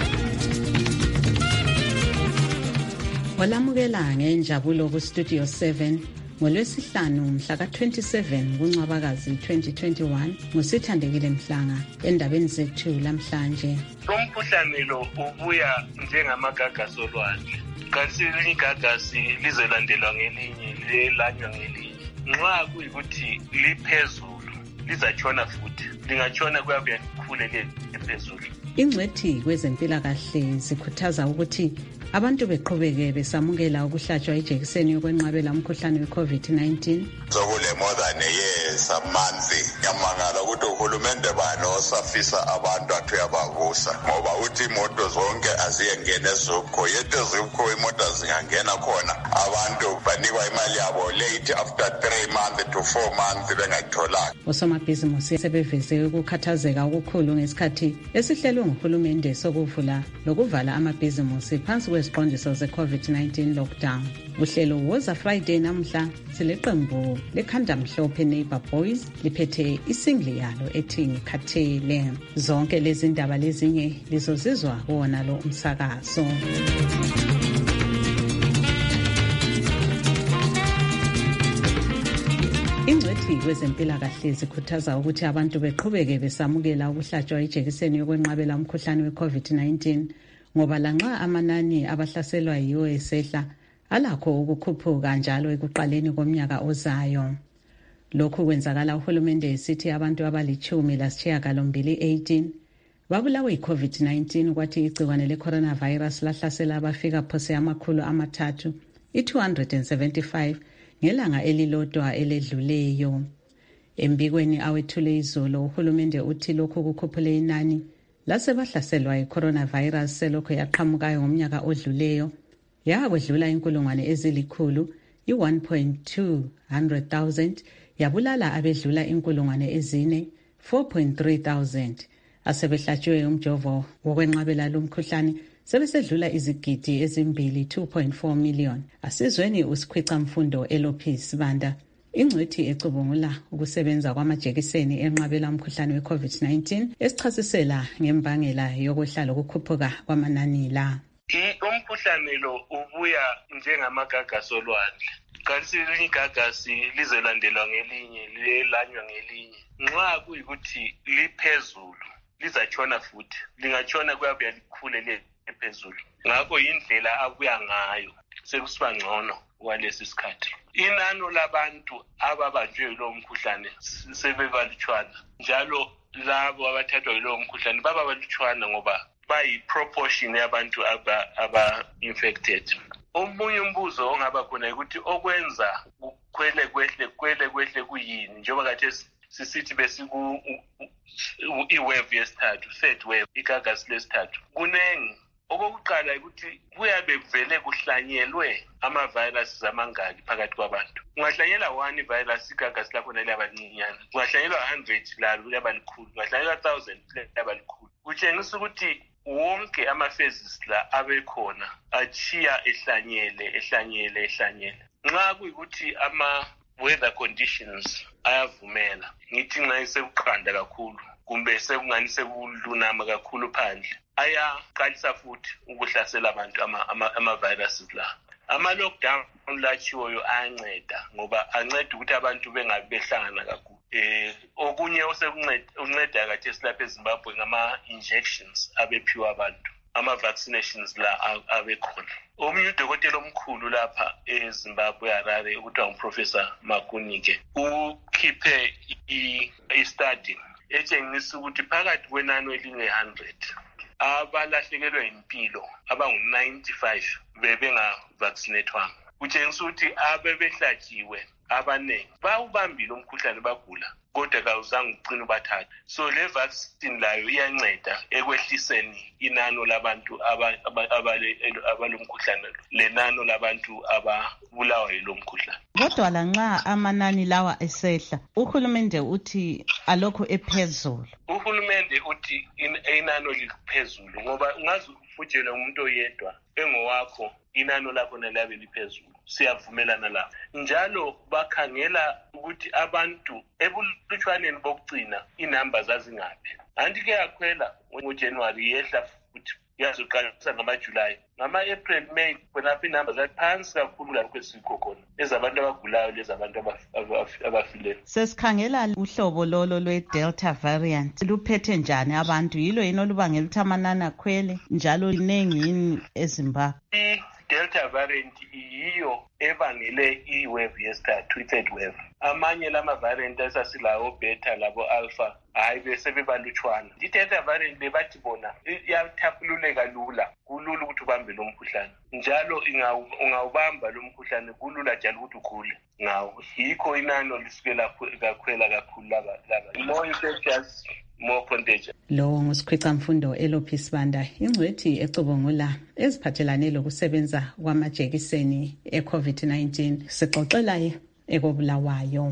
Walamukela ngenjabulo ku-Studio 7 ngolwesihlanu mhla ka-27 kuNcwabakazi 2021 ngusithandekile Mhlanga endabeni zethu lamhlanje. Umkhuhlane lo ubuya njengamagagasi olwandle. Kanti elinye igagasi lizolandelwa ngelinye lelanywa ngelinye. Nxa kuyikuthi liphezulu lizatshona futhi. Lingatshona kuyabuya likhule liphezulu. Ingcwethi kwezempilakahle zikhuthaza ukuthi abantu beqhubeke besamukela ukuhlatshwa ijekiseni yokwenqabela umkhuhlane we-COVID-19. Sokule more than a year, some months, nyamangala ukuthi uhulumende bani osafisa abantu athi uyabavusa ngoba uthi imoto zonke aziyengena eZUPCO, yethu eZUPCO imoto zingangena khona abantu banikwa imali yabo late after 3 months to 4 months bengayitholanga. Osomabhizinisi sebeveze ukukhathazeka okukhulu ngesikhathi esihlelwe nguhulumende sokuvula lokuvala amabhizinisi phansi kweziqondiso ze-COVID-19 lockdown. Uhlelo woza Friday namhla sileqembu lekhanda mhlophe Neighbor Boys liphethe isingle yalo ethi ngikhathele. Zonke lezi ndaba lezinye lizozizwa kuwona lo umsakazo. Ingcwethi kwezempilakahle zikhuthaza ukuthi abantu beqhubeke besamukela ukuhlatshwa ijekiseni yokwenqabela umkhuhlane we-COVID-19 ngoba lanxa amanani abahlaselwa yiwo esehla alakho ukukhuphuka njalo ekuqaleni komnyaka ozayo. Lokhu kwenzakala uhulumende esithi abantu abali-18 babulawa yi-COVID-19 kwathi igciwane le-coronavirus lahlasela abafika phose 275 ngelanga elilodwa eledluleyo. Embikweni awethule izolo uhulumende uthi lokhu kukhuphule inani lasebahlaselwa yi-coronavirus selokhu yaqhamukayo ngomnyaka odluleyo yakwedlula inkulungwane ezilikhulu i-1,200,000 yabulala abedlula inkulungwane ezine 4,300 asebehlatshiwe umjovo wokwenqabela lumkhuhlane sebesedlula izigidi ezimbili 2.4 million. Asizweni usikhwica mfundo Elopis Banda ingcwethi ecubungula ukusebenza kwamajekiseni enqabela umkhuhlane we-COVID-19 esichasisela ngembangela yokwehla lokukhuphuka kwamanani la. Umkhuhlane lo ubuya njengamagagasi olwandle. Kanti elinye igagasi lizolandelwa ngelinye lelanywa ngelinye. Nxa kuyikuthi liphezulu lizatshona futhi. Lingatshona kuyabuya likhule liphezulu. Ngakho indlela abuya ngayo sekusiba ngcono kwalesi sikhathi. Inano labantu ababanjwe lo mkhuhlane sebebalutshwana. Njalo labo abathathwa yilo mkhuhlane baba balutshwana ngoba bayi-proportion yabantu aba-infected. Omunye umbuzo ongaba khona ukuthi okwenza kukhwele kwehle kuyini njengoba kade sisithi besiku i-wave yesithathu, third wave, igagasi lesithathu. Kunengi. Okokuqala ukuthi kuyabe vele kuhlanyelwe ama-viruses amangaki phakathi kwabantu. Ungahlanyela 1 virus igagasi lakhona liyaba lincinyana. Ungahlanyelwa 100 lalo liyaba likhulu. Ungahlanyelwa 1000 liyaba likhulu. Kutshengisa ukuthi wonke ama-phases la abekhona achiya ehlanyele. Nxa kuyikuthi ama-weather conditions ayavumela, ngithi nxa isekuqanda kakhulu kumbe sekungani sekulunama kakhulu phandle, ayaqalisa futhi ukuhlasela abantu ama-viruses la. Ama-lockdown lachiwoyo ayanceda ngoba anceda ukuthi abantu bengabi behlangana kakhulu. okunye osekunceda kade silapha eZimbabwe ngama-injections abephiwa abantu, ama-vaccinations la abekhona. Omunye udokotela omkhulu lapha eZimbabwe Harare okuthiwa nguProfessor Makunike ukhiphe i-study etshengisa ukuthi phakathi kwenani elinge-100 abalahlekelwe impilo abangu-95 bebengavaccinatwanga. Kutshengisa ukuthi abebehlatshiwe abaningi bawubambile umkhuhlane bagula kodwa kawuzange ugcine ubathatha. So le vaccine layo iyanceda ekwehliseni inano labantu abalomkhuhlane lenano labantu ababulawa yilo mkhuhlane. Kodwa lanxa amanani lawa esehla, uhulumende uthi alokho ephezulu. Uhulumende uthi inano liphezulu ngoba ungaze ufutshele umuntu oyedwa engowakho inano lakho nalabe liphezulu. Siyavumelana la. Njalo bakhangela ukuthi abantu ebulutshwaneni bokugcina inamba zazingaphi. Andike yakhwela ngoJanuary yehla futhi yazoqalisa ngamaJuly. Ngama-April, May khonapha inamba zaphansi kakhulu lapho esikho khona ezabantu abagulayo lezabantu abafileyo. Sesikhangela uhlobo lolo lwe-Delta variant luphethe njani abantu? Yilo yini olubangela ukuthi amanani akhwele njalo linengi yini eZimbabwe? Delta variant yiyo ebangele i-wave yesithathu, i-third wave. Amanye lama variant asasilawo beta labo alpha hayi bese bebalutshwana. I-Delta variant lebathi bona iyathapululeka lula, kulula ukuthi ubambe lo mkhuhlane. Njalo ungawubamba lo mkhuhlane kulula njalo ukuthi ukhule ngawo. Yikho inano lisuke kakhwela kakhulu laba. More infectious, more contagious. Lo ngusikhwicamfundo Elophi Sibanda, ingcwethi ecubungula eziphathelane lokusebenza kwamajekiseni e-COVID-19. Sixoxela ekobulawayo.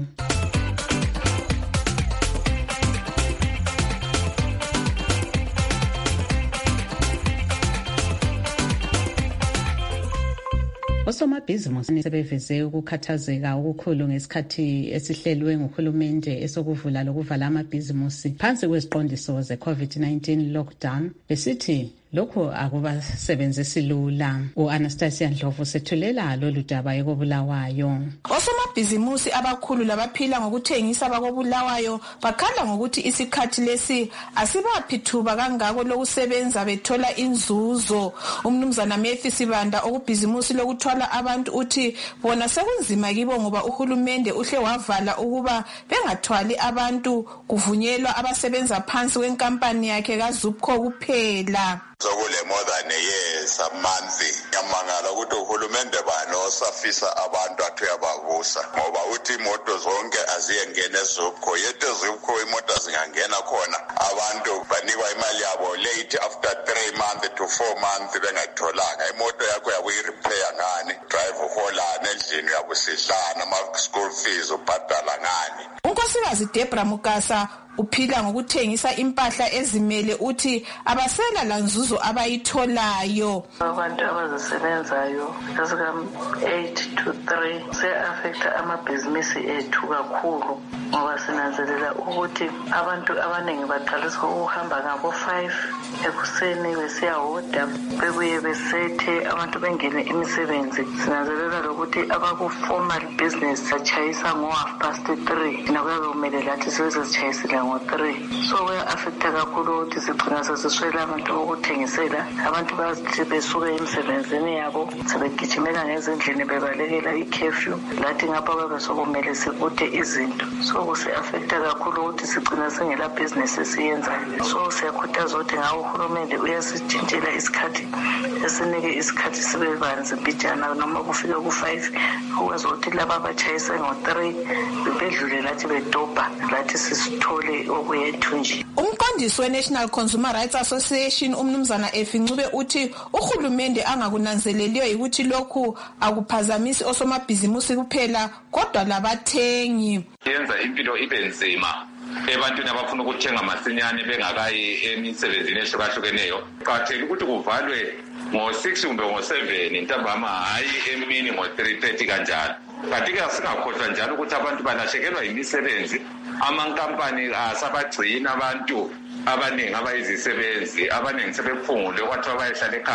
Osomabhizinisi sebeveze ukukhathazeka okukhulu ngesikhathi esihlelwe nguhulumende esokuvula lokuvala amabhizinisi phansi kweziqondiso ze-COVID-19 lockdown, besithi lokho akubasebenzisi lula. U-Anastasia Ndlovu sethulela lolu daba ekobulawayo. Osomabhizimusi abakhulu labaphila ngokuthengisa bakobulawayo bakhala ngokuthi isikhathi lesi asibaphi thuba kangako lokusebenza bethola inzuzo. Umnumzana Methi Sibanda okubhizimusi lokuthwala abantu uthi bona sekunzima kibo ngoba uhulumende uhle wavala ukuba bengathwali abantu, kuvunyelwa abasebenza phansi kwenkampani yakhe kaZupco kuphela. Sokule more than a year, some months. Ngiyamangala ukuthi uhulumende bani osafisa abantu athu yabavusa ngoba uthi imoto zonke aziyengena eZupco. Yethu eZupco imoto zingangena khona abantu banikwa imali yabo late after 3 months to 4 months bengayitholanga. Imoto yakho yakuyirepair ngani, drive uholana endlini yabusidlana, ama school fees ubhadala ngani. unkosikazi Debra Mukasa uphila ngokuthengisa impahla ezimele uthi abasela lanzuzo abayitholayo. Abantu abazisebenzayo ezika 8 to 3 se-affecta amabhizinisi ethu kakhulu ngoba sinanzelela ukuthi abantu abaningi baqalisa ukuhamba ngabo 5 ekuseni besiyahoda bebuye besethe abantu bengene imisebenzi. Sinanzelela lokuthi abaku-formal business batshayisa ngo-3:30 nakuyabe kumele lathi sebezitshayisile ngo-3. So kuya-affecta kakhulu ukuthi sigcina sesiswela abantu bokuthengisela. Abantu bazithi besuke emsebenzini yabo sebegijimela ngezindlini bebalekela i-curfew, lathi ngapha babe sokumele sikude izinto. So kusi-affecta kakhulu ukuthi sigcina singela bhizinesi esiyenzayo. So siyakhuthaza ukuthi ngawo uhulumende uyasitshintshela isikhathi, esinike isikhathi sibe banzi mbijana noma kufike ku-5 ukwazi ukuthi laba abatshayise ngo-3 bedlule lathi bedobha lathi sisithole okuyethu nje. Umqondisi we-National Consumer Rights Association umnumzana Efincube uthi uhulumende angakunanzeleliyo ukuthi lokhu akuphazamisi osomabhizimusi kuphela kodwa labathengi. Yenza impilo ibe nzima ebantwini abafuna ukuthenga masinyane bengakayi emisebenzini ehlukahlukeneyo. Kuqakathekile ukuthi kuvalwe ngo-6 kumbe ngo-7 ntambama, hayi emini ngo-3:30 kanjalo. Kanti-ke asingakhohlwa njalo ukuthi abantu balahlekelwa yimisebenzi. Amankampani asabagcina abantu abaningi abayizisebenzi, abaningi sebephungule kwathiwa bayehlala ekhaya.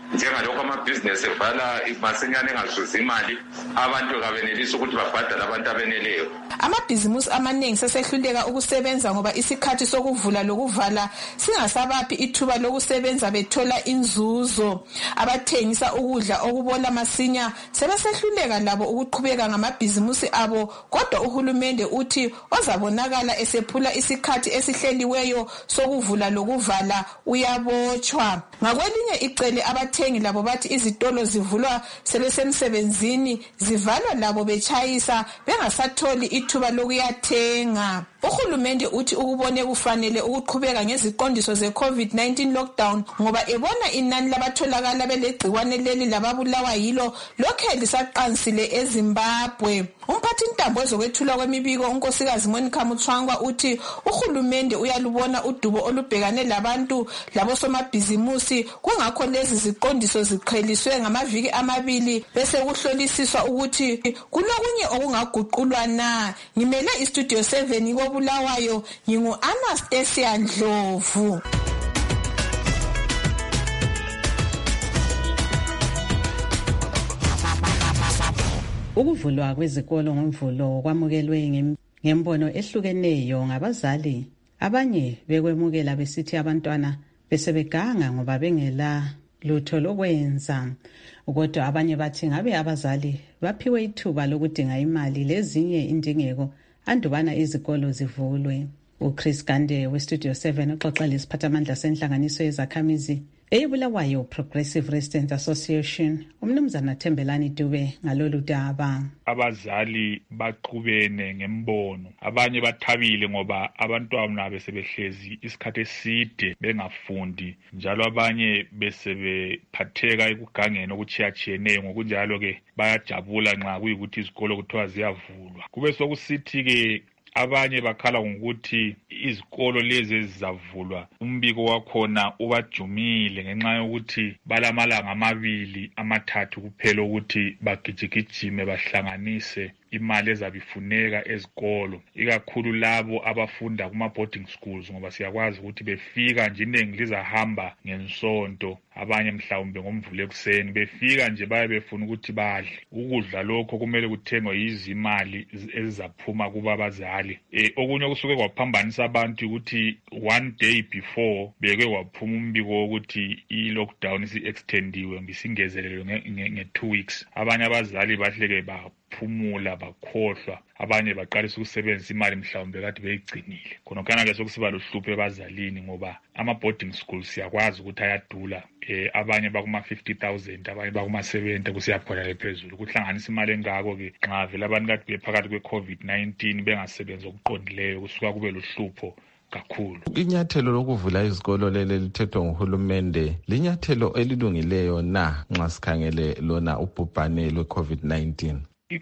njengalokho amabhizinesi evala masinyane engazuzi imali, abantu kabenelisi ukuthi babhadale abantu abeneleyo. Amabhizimusi amaningi sesehluleka ukusebenza ngoba isikhathi sokuvula lokuvala singasabaphi ithuba lokusebenza bethola inzuzo. Abathengisa ukudla okubola masinya sebesehluleka labo ukuqhubeka ngamabhizimusi abo, kodwa uhulumende uthi ozabonakala esephula isikhathi esihleliweyo sokuvula lokuvala uyabotshwa. Ngakwelinye icele abathengi labo bathi izitolo zivulwa sebesemsebenzini, zivalwa labo betshayisa bengasatholi ithuba lokuyathenga. Uhulumende uthi ukubone kufanele ukuqhubeka ngeziqondiso ze-COVID-19 lockdown ngoba ebona inani labatholakala belegciwane leli lababulawa yilo lokhe lisaqansile eZimbabwe. Umphathi intambo ezokwethulwa kwemibiko unkosikazi Monica Mutswangwa uthi uhulumende uyalubona udubo olubhekane labantu labosomabhizimusi, kungakho lezi ziqondiso ziqheliswe ngamaviki amabili bese kuhlolisiswa ukuthi kulokunye okungaguqulwa na. Ngimele istudio 7 koBulawayo, ngingu-Anastasia Ndlovu. Ukuvulwa kwezikolo ngomvulo kwamukelwe ngembono ehlukeneyo ngabazali. Abanye bekwemukela besithi abantwana besebeganga ngoba bengela lutho lokwenza. Kodwa abanye bathi ngabe abazali baphiwe ithuba lokudinga imali lezinye indingeko andubana izikolo zivulwe. uChris Gande weStudio 7 uxoxa lesiphathamandla senhlanganiso yezakhamizi eBulawayo Progressive Residents Association, umnumzana Thembelani Dube ngalolu daba. Abazali baqhubene ngembono, abanye bathabile ngoba abantwana besebehlezi isikhathi eside bengafundi, njalo abanye besebephatheka ekugangeni okuchiyachiyeneyo. Ngokunjalo ke bayajabula nxa kuyikuthi izikolo kuthiwa ziyavulwa. Kube sokusithi ke abanye bakhala ngokuthi izikolo lezi ezizavulwa umbiko wakhona ubajumile ngenxa yokuthi balamalanga amabili amathathu kuphela ukuthi bagijigijime bahlanganise imali ezabifuneka ezikolo, ikakhulu labo abafunda kuma boarding schools, ngoba siyakwazi ukuthi befika nje inengi lizahamba ngensonto, abanye mhlawumbe ngomvulo ekuseni befika nje baye befuna ukuthi badle. Ukudla lokho kumele kuthengwe izimali ezizaphuma kuba abazali. Okunye kusuke kwaphambanisa abantu ukuthi one day before beke waphuma umbiko wokuthi i-lockdown isi-extendiwe bisingezelelwe nge-2 weeks. Abanye abazali bahleke phumula bakhohlwa, abanye baqalisa ukusebenzisa imali mhlawumbe kade beyigcinile. Khonokana ke sokusiba luhlupho ebazalini ngoba ama boarding schools siyakwazi ukuthi ayadula, abanye bakuma 50,000, abanye bakuma 70 kusiyakhona lephezulu. Kuhlanganisa imali engako ke nxa vele abantu kade bephakathi kwe-COVID-19 bengasebenzi okuqondileyo kusuka kube luhlupho kakhulu. Inyathelo lokuvula izikolo leli lithethwe nguhulumende linyathelo elilungileyo na nxa sikhangele lona ubhubhane lwe-COVID-19?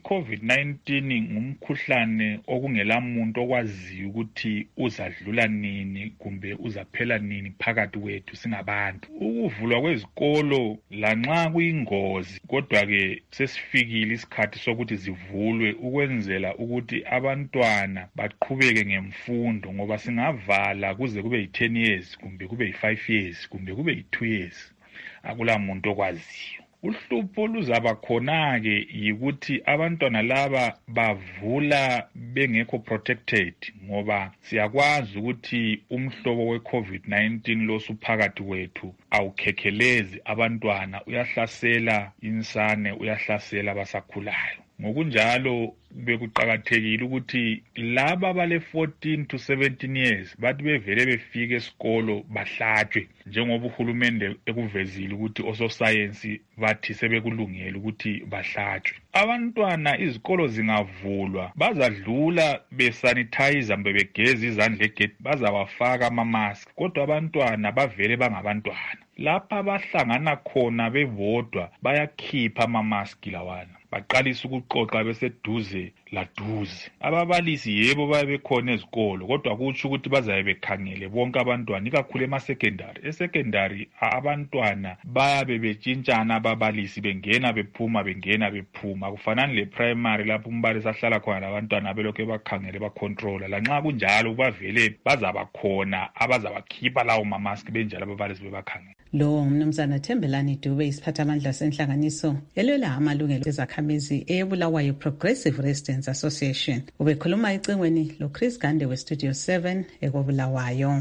I-COVID-19 ngumkhuhlane okungela muntu okwaziyo ukuthi uzadlula nini kumbe uzaphela nini phakathi kwethu singabantu. Ukuvulwa kwezikolo lanxa kuyingozi, kodwa ke sesifikile isikhathi sokuthi zivulwe ukwenzela ukuthi abantwana baqhubeke ngemfundo, ngoba singavala kuze kube yi-10 years kumbe kube yi-5 years kumbe kube yi-2 years, akula muntu okwaziyo. Uhlupho luzaba khona-ke yikuthi abantwana laba bavula bengekho protected, ngoba siyakwazi ukuthi umhlobo we-COVID-19 losuphakathi kwethu awukhekhelezi abantwana, uyahlasela insane, uyahlasela abasakhulayo. Ngokunjalo bekuqakathekile ukuthi laba bale 14 to 17 years bathi bevele befike esikolo bahlatshwe, njengoba uhulumende ekuvezile ukuthi ososayensi bathi sebekulungela ukuthi bahlatshwe. Abantwana izikolo zingavulwa bazadlula besanitize mbe begeza izandla egedi, bazawafaka ama-mask, kodwa abantwana bavele bangabantwana. Lapha bahlangana khona bebodwa bayakhipha ama-mask lawana, baqalisa ukuqoqa beseduze laduze. Ababalisi yebo bayabe bekhona ezikolo, kodwa kutsho ukuthi bazabe bekhangele bonke abantwana, ikakhulu ema-secondary. E-secondary abantwana bayabe betshintshana ababalisi, bengena bephuma, bengena bephuma. Kufanani le-primary lapho umbalisi ahlala khona labantwana belokhu bakhangele bacontrola. Lanxa kunjalo bavele bazabakhona abazabakhipha lawo mamaski benjalo ababalisi bebakhangele. Lo umnumzana Thembelani Dube, isiphathamandla senhlanganiso elwela amalungelo ezakhamizi eBulawayo Progressive Residents Association, ubekhuluma ecingweni lo Chris Gande we Studio 7 ekobulawayo.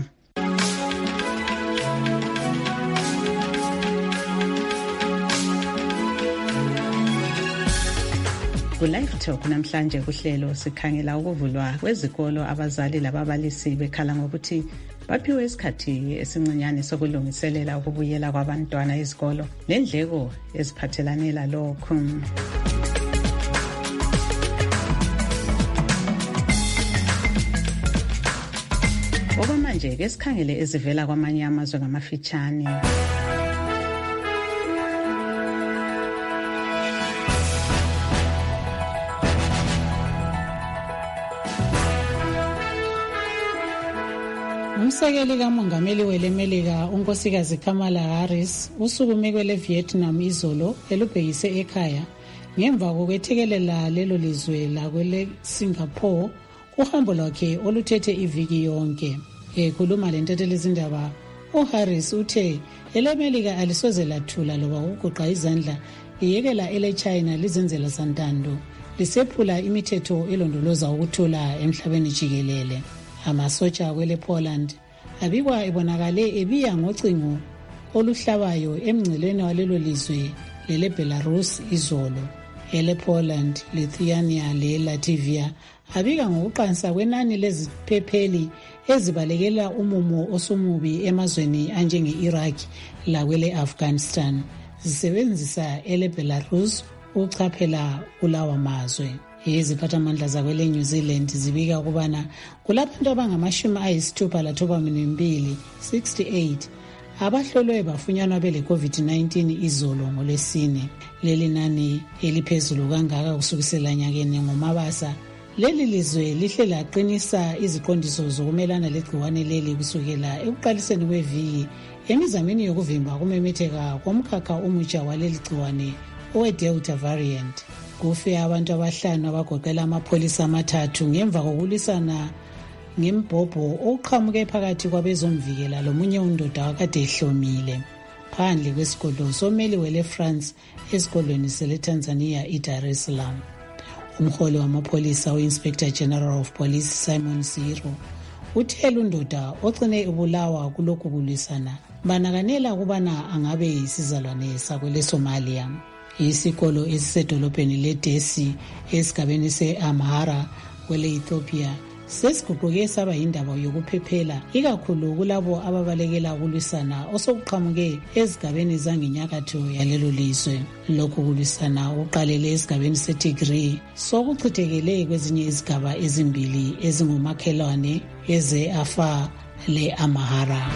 Ku-Live Talk namhlanje kuhlelo sikhangela ukuvulwa kwezikolo. Abazali lababalisi bekhala ngokuthi baphiwe isikhathi esincinyane sokulungiselela ukubuyela kwabantwana ezikolo nendleko eziphathelane lalokhu. Okwamanje ke sikhangele ezivela kwamanye amazwe ngamafitshane. Umsekeli kamongameli welemelika unkosikazi Kamala Harris usukume kwele Vietnam izolo elubhekise ekhaya ngemva kokwethekelela lelo lizwe lakwele Singapore uhambo lwakhe oluthethe iviki yonke. Ekhuluma lentethelezindaba, uHarris uthe elemelika alisoze lathula loba ukuguqa izandla liyekela ele China lizenzela santando lisephula imithetho elondoloza ukuthula emhlabeni jikelele. Amasotsha kwele Poland abikwa ebonakale ebiya ngocingo oluhlabayo emngceleni walelo lizwe lele Belarus izolo. Ele Poland, Lithuania le Latvia abika ngokuqansa kwenani leziphepheli ezibalekela umumo osumubi emazweni anjenge-Iraq lakwele Afghanistan zisebenzisa ele Belarus ukuchaphela kulawa mazwe. Iziphathamandla zakwele New Zealand zibika ukubana kulabantu abangama-62 68 abahlolwe bafunyanwa bele COVID-19 izolo ngolwesine. Leli nani eliphezulu kangaka kusukisela nyakeni ngoMabasa. Leli lizwe lihle laqinisa iziqondiso zokumelana legciwane leli kusukela ekuqaliseni kweviki emizameni yokuvimba kumemetheka komkhakha omutsha waleli gciwane owe-Delta variant. Kufe abantu abahlanu abagoqela amapholisa amathathu ngemva kokulisana ngembhobho okuqhamuke phakathi kwabezomvikela lomunye undoda wakade ehlomile phandle kwesikolo someli wele France esikolweni sele Tanzania iDar es Salaam. Umholi wamapholisa u-Inspector General of Police Simon Siro uthele undoda ocine ubulawa kulokhu kulisana banakanela ukubana angabe isizalwane sakwele Somalia. Isikolo esisedolobheni leDesi esigabeni se-Amhara kwele Ethiopia sesiguquke saba yindaba yokuphephela ikakhulu kulabo ababalekela ukulwisana osokuqhamuke ezigabeni zangenyakatho yalelo lizwe. Lokhu kulwisana uqalele esigabeni seTigray sokuchithekele kwezinye izigaba ezimbili ezingumakhelwane eze-Afar le-Amhara.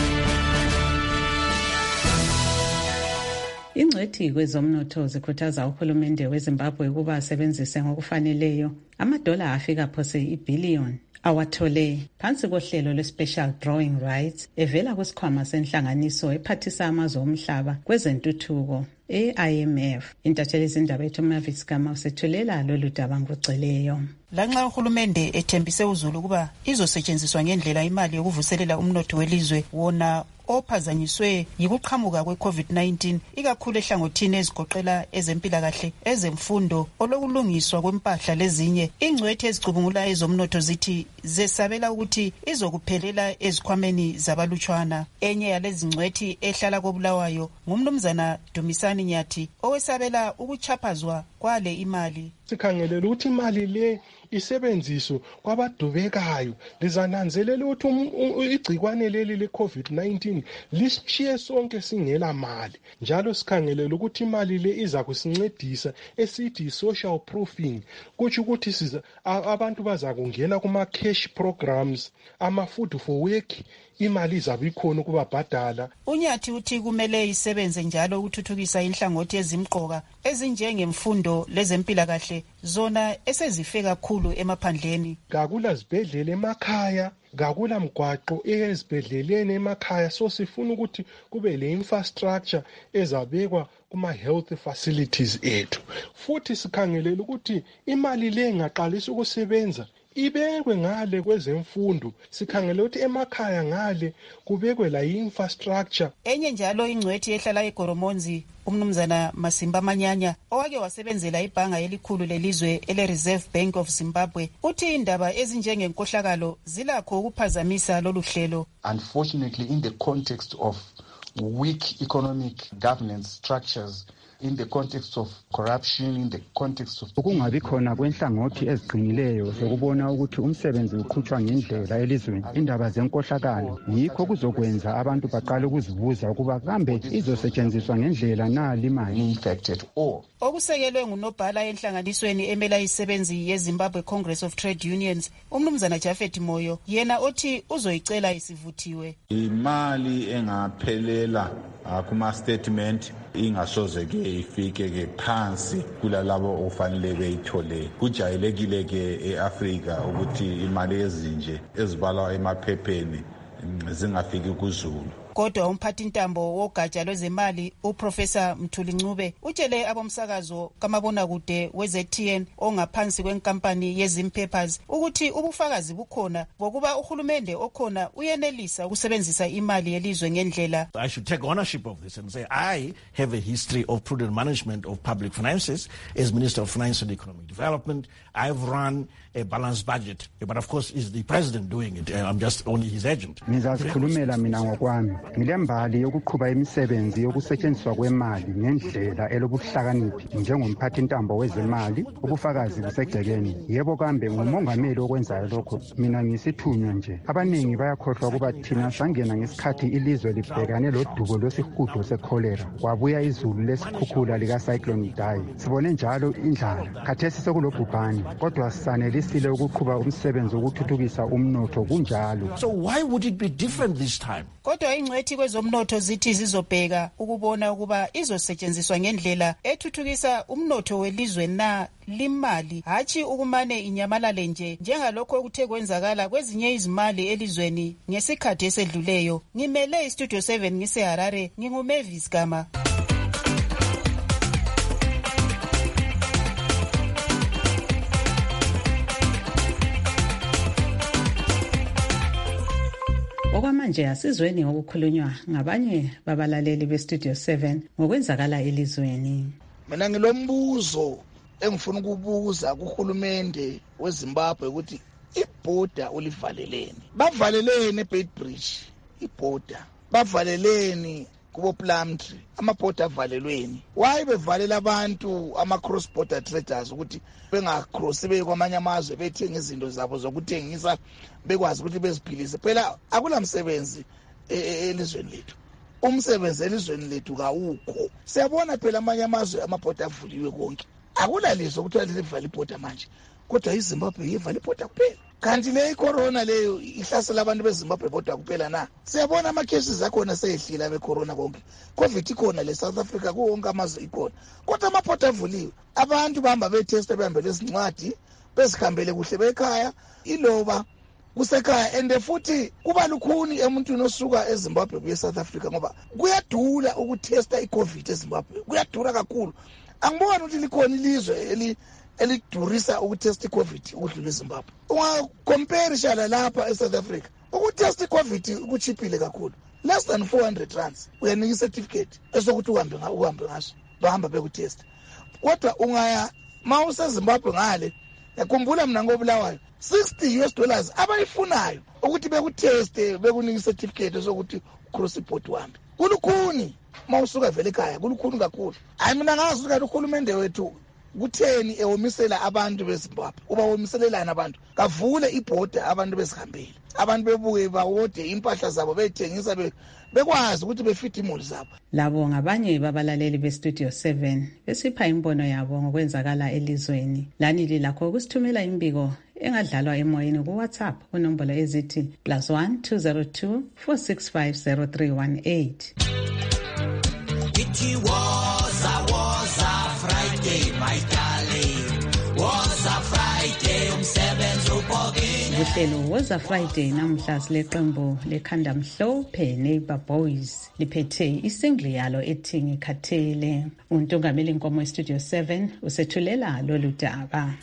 Ingcwethi kwezomnotho zikhuthaza uhulumende weZimbabwe ukuba asebenzise ngokufaneleyo amadola afika phose ibhiliyoni awathole phansi kohlelo lwe-Special Drawing Rights evela kwisikhwama senhlanganiso ephathisa amazwe omhlaba kwezentuthuko e-IMF. Intatheli zindaba ethu Mavis Gama usethulela lolu daba ngokugcweleyo. Lanxa uhulumende ethembise uzulu ukuba izosetshenziswa ngendlela imali yokuvuselela umnotho welizwe wona ophazanyiswe yikuqhamuka kwe-COVID-19 ikakhulu ehlangothini ezigoqela ezempilakahle, ezemfundo, olokulungiswa kwempahla lezinye, ingcwethi ezicubungula ezomnotho zithi zesabela ukuthi izokuphelela ezikhwameni zabalutshwana. Enye yalezi ngcwethi ehlala koBulawayo ngumnumzana Dumisani Nyathi owesabela ukuchaphazwa kwale imali. Sikhangelela ukuthi imali le isebenziswe kwabadubekayo lizananzelela ukuthi igcikwane leli le-COVID-19 lishiye sonke singela mali, njalo sikhangelela ukuthi imali le iza kusincedisa esithi social proofing, kutsho ukuthi abantu baza kungena kuma-cash ama-cash programs, ama-food for work, imali zabe ikhona ukubabhadala. Unyathi uthi kumele isebenze njalo ukuthuthukisa inhlangothi ezimqoka ezinjengemfundo lezempilakahle zona esezife kakhulu emaphandleni. Kakula zibhedlela emakhaya, kakula mgwaqo ezibhedleleni emakhaya, so sifuna ukuthi kube le infrastructure ezabekwa kuma-health facilities ethu. Futhi sikhangelela ukuthi imali le ingaqalisa ukusebenza ibekwe ngale kwezemfundo, sikhangele ukuthi emakhaya ngale kubekwe la infrastructure. Enye njalo ingcwethi ehlala eGoromonzi, umnumzana Masimba Manyanya, owake wasebenzela ibhanga elikhulu lelizwe ele-Reserve Bank of Zimbabwe, uthi indaba ezinjengenkohlakalo zilakho ukuphazamisa lolu hlelo. Unfortunately, in the context of weak economic governance structures, in the context of corruption, in the context of ukungabi khona kwenhlangothi eziqinileyo zokubona ukuthi umsebenzi ukhutshwa ngendlela elizweni, indaba zenkohlakalo, yikho kuzokwenza abantu baqale ukuzibuza ukuba kambe izosetshenziswa ngendlela na limali infected or okusekelwe ngunobhala enhlanganisweni emela isebenzi yeZimbabwe Congress of Trade Unions, umnumzana Jafet Moyo, yena othi uzoyicela isivuthiwe. Imali engaphelela kuma statement ingasoze ke ifike ke phansi kulalabo ofanele beyithole. Kujayelekile ke eAfrika ukuthi imali ezinje ezibalwa emaphepheni zingafiki kuZulu. Kodwa umphathintambo wogatsha lwezemali uProfessor Mthuli Ncube utshele abomsakazo kamabonakude weZTN ongaphansi kwenkampani yeZim Papers ukuthi ubufakazi bukhona bokuba uhulumende okhona uyenelisa ukusebenzisa imali yelizwe ngendlela. I should take ownership of this and say I have a history of prudent management of public finances as Minister of Finance and Economic Development. I've run a balanced budget, but of course is the president doing it. I'm just only his agent. Ngizazikhulumela mina ngokwami. Ngilembali yokuqhuba imisebenzi yokusetshenziswa kwemali ngendlela elobuhlakaniphi njengomphathintambo wezemali. Ubufakazi busegcekeni. Yebo kambe ngumongameli okwenzayo lokho. Mina ngisithunywa nje. Abaningi bayakhohlwa ukuba thina sangena ngesikhathi ilizwe libhekane lodubo lwesihudo sekholera. Kwabuya izulu lesikhukhula lika Cyclone Idai. Sibone njalo indlala. Khathesi sekulobhubhane. Kodwa sisanelisile ukuqhuba umsebenzi wokuthuthukisa umnotho kunjalo. So why would it be different this time? Kodwa ingcwethi kwezomnotho zithi zizobheka ukubona ukuba izosetshenziswa ngendlela ethuthukisa umnotho welizwe na limali, hathi ukumane inyamalale nje njengalokho okuthe kwenzakala kwezinye izimali elizweni ngesikhathi esedluleyo. Ngimele iStudio 7 ngiseHarare, nginguMavis Gama. Okwamanje asizweni ngokukhulunywa ngabanye babalaleli beStudio 7 ngokwenzakala elizweni. Mina ngilombuzo engifuna ukubuza kuhulumende weZimbabwe ukuthi iborder ulivaleleni. Bavaleleni eBeitbridge iborder. Bavaleleni kubo Plumtree amaborder avalelweni. Why bevalela abantu ama-cross border traders ukuthi bengacross beye kwamanye amazwe bethenga izinto zabo zokuthengisa bekwazi ukuthi beziphilise? Phela akulamsebenzi elizweni lethu. Umsebenzi elizweni lethu kawukho. Siyabona phela amanye amazwe amaborder avuliwe konke. Akulalizo ukuthi livala iborder manje. Kodwa iZimbabwe ivala iborder kuphela. Kanti le icorona leyo ihlasela abantu beZimbabwe bodwa kuphela na? Siyabona ama-cases akhona seyehlile becorona konke. COVID ikhona le South Africa kuwonke amazwe ikhona. Kodwa amaborder avuliwe. Abantu bahamba betesta behambe lezincwadi bezikhambele kuhle bekhaya iloba kusekhaya and futhi kuba lukhuni emuntwini osuka eZimbabwe kuye South Africa ngoba kuyadula ukutesta iCovid eZimbabwe. Kuyadura kakhulu. Angiboni ukuthi likhona ilizwe elidurisa ukutesta iCovid ukudlula eZimbabwe. Ungacompare shala lapha eSouth Africa. Ukutesta iCovid kuchiphile kakhulu. Less than 400 rands. Uyanika icertificate esokuthi uhambe ngaso. Bahamba bekutesta. Kodwa ungaya mawuse eZimbabwe ngale yakhumbula mina ngobulawayo $60 abayifunayo ukuthi bekuteste bekunika icertificate sokuthi cross import wambe. Kulukhuni mawusuka vele ekhaya kulukhuni kakhulu. Hayi mina ngazi ukuthi uhulumende wethu kutheni ewomisela abantu beZimbabwe. Uba womiselelana abantu kavule iborder abantu bezihambele. Abantu bebuye bawode impahla zabo bethengisa bekwazi ukuthi befite imuli zabo. Labo ngabanye babalaleli beStudio 7 besipha imbono yabo ngokwenzakala elizweni. Lani lilakho ukusithumela imbiko engadlalwa emoyeni kuWhatsApp kunombolo ezithi +1 202 465 0318. It was a Friday, my darling. Was a Friday, umsebenzi ubhokile. Uhlelo was a Friday namhla sileqembu lekhanda mhlophe Neighbor Boys liphethe isingle yalo ethi ngikhathele. Untungameli Nkomo Studio 7 usethulela lolu daba.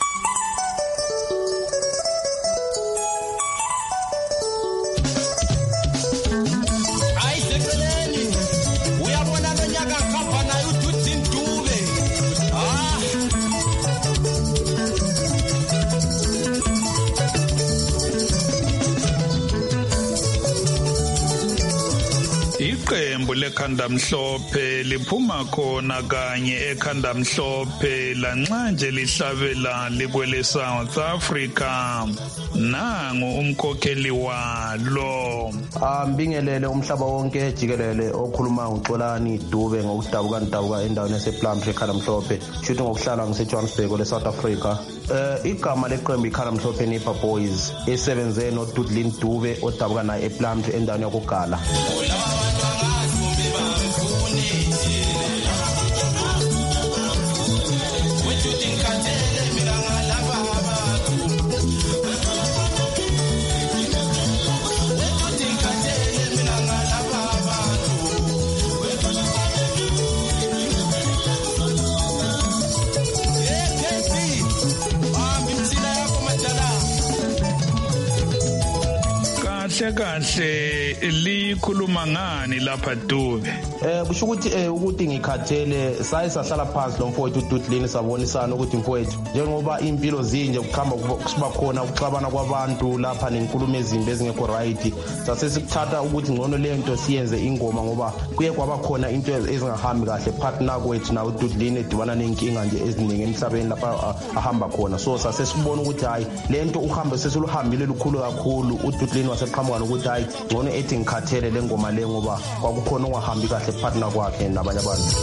Iqembu lekhanda mhlophe liphuma khona kanye ekhanda mhlophe lanxa nje lihlabela likwele South Africa. Nangu umkhokheli walo. Mbingelele umhlaba wonke jikelele okhuluma uXolani Dube ngokudabuka endaweni yasePlumtree ekhanda mhlophe. Shuthi ngokuhlala ngiseJohannesburg le South Africa. Igama leqembu ikhanda mhlophe Neighbor Boys esebenze noDudlin Dube odabuka naye ePlumtree endaweni yakugala. Kahle likhuluma ngani lapha Dube? Kusho ukuthi ngikhathele saye sahlala phansi lo mfowethu uDudlin sabonisana ukuthi mfowethu njengoba impilo zinje ukukhamba kusiba khona ukuxabana kwabantu lapha nenkulumo ezimbi ezingekho right sase sikuthatha ukuthi ngcono lento siyenze ingoma ngoba kuye kwaba khona into ezingahambi kahle partner kwethu na uDudlin edibana nenkinga nje eziningi emhlabeni lapha ahamba khona so sase sibona ukuthi hayi lento uhambe sesiluhambile lukhulu kakhulu uDudlin waseqhamuka ukuthi hayi ngcono ethi ngikhathele le ngoma le ngoba kwakukhona ongahambi kahle partner kwakhe nabanye abantu.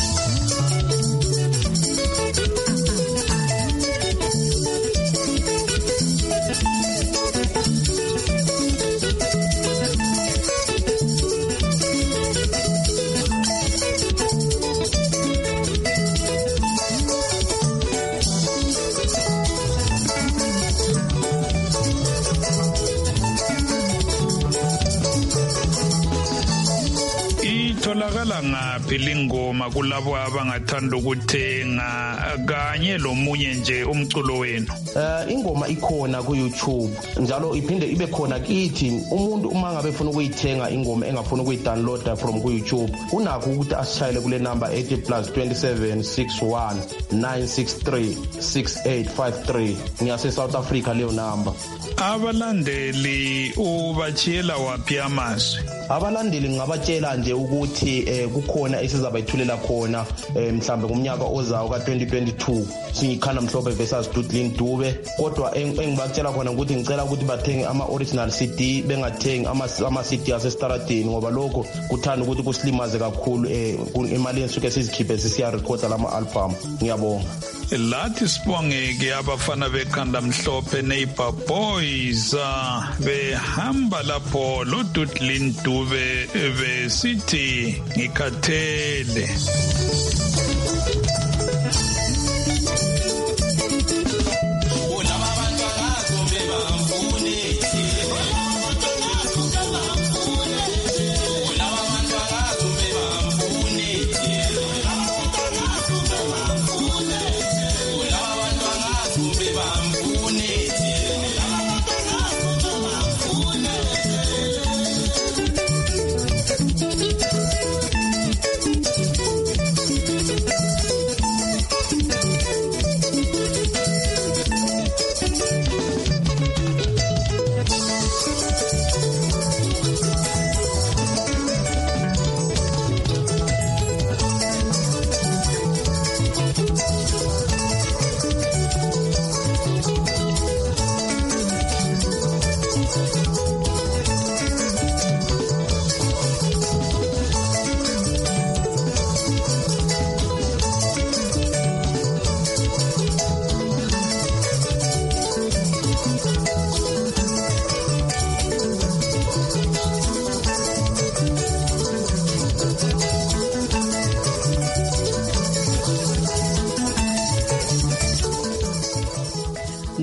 Tholakala ngaphi lingoma kulabo abangathanda ukuthenga kanye lomunye nje umculo wenu? Ingoma ikhona ku YouTube njalo iphinde ibe khona kithi umuntu uma ngabe ufuna ukuyithenga ingoma engafuna ukuyidownloada from ku YouTube unakho ukuthi asishayele kule number ethi +27 61 963 6853 ngiyase South Africa leyo number. Abalandeli ubachiyela wapi amazwi? Abalandeli ngabatshela nje ukuthi kukhona esizabayithulela khona mhlambe ngomnyaka ozayo ka2022 singikhanda mhlophe versus Dudlin Dube kodwa engibakutshela khona ukuthi ngicela ukuthi bathenge ama original CD bengathengi ama CD asestaradini ngoba lokho kuthanda ukuthi kusilimaze kakhulu emalini suke sizikhiphe sisiya recorda lama album. Ngiyabonga. Lathi sibongeke abafana bekhanda mhlophe Neighbor Boys behamba lapho lo Dudlin Dube besithi ngikhathele.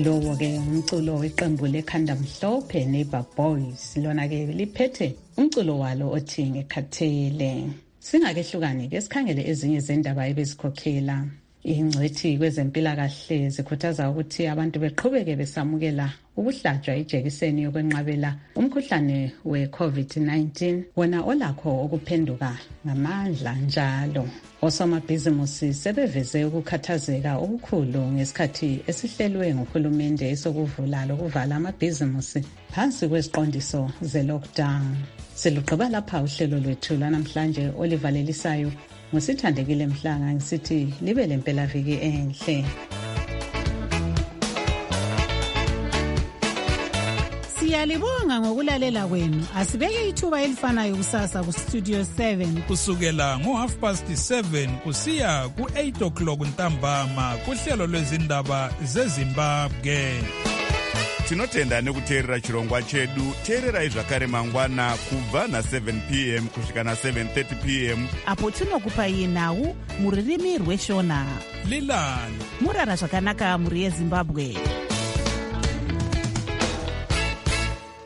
Lowo-ke umculo weqembu lekhanda mhlophe Neighbor Boys, lona-ke liphethe umculo walo othi ngikhathele. Singakehlukani-ke sikhangele ezinye zendaba ebezikhokhela. Ingcwethi kwezempilakahle zikhuthaza ukuthi abantu beqhubeke besamukela ukuhlatshwa ijekiseni yokwenqabela umkhuhlane we-COVID-19 wona olakho ukuphenduka ngamandla njalo. Osomabhizimusi sebeveze ukukhathazeka okukhulu ngesikhathi esihlelwe nguhulumende sokuvula lokuvala amabhizimusi phansi kweziqondiso ze-lockdown. Selugqiba lapha uhlelo lwethu lwanamhlanje olivalelisayo ngusithandekile Mhlanga ngisithi libe lempelaviki enhle. Siyalibonga ngokulalela kwenu. Asibeke ithuba elifanayo kusasa ku Studio 7 kusukela ngo7:30 kusiya ku8 o'clock ntambama kuhlelo lwezindaba zeZimbabwe. Tinotenda nekuteerera chirongwa chedu. Teererai zvakare mangwana kubva na7 p.m. kusvika na7:30 p.m. apo tinokupai nhau muririmi rweshona. Lilani murara zvakanaka muri yeZimbabwe.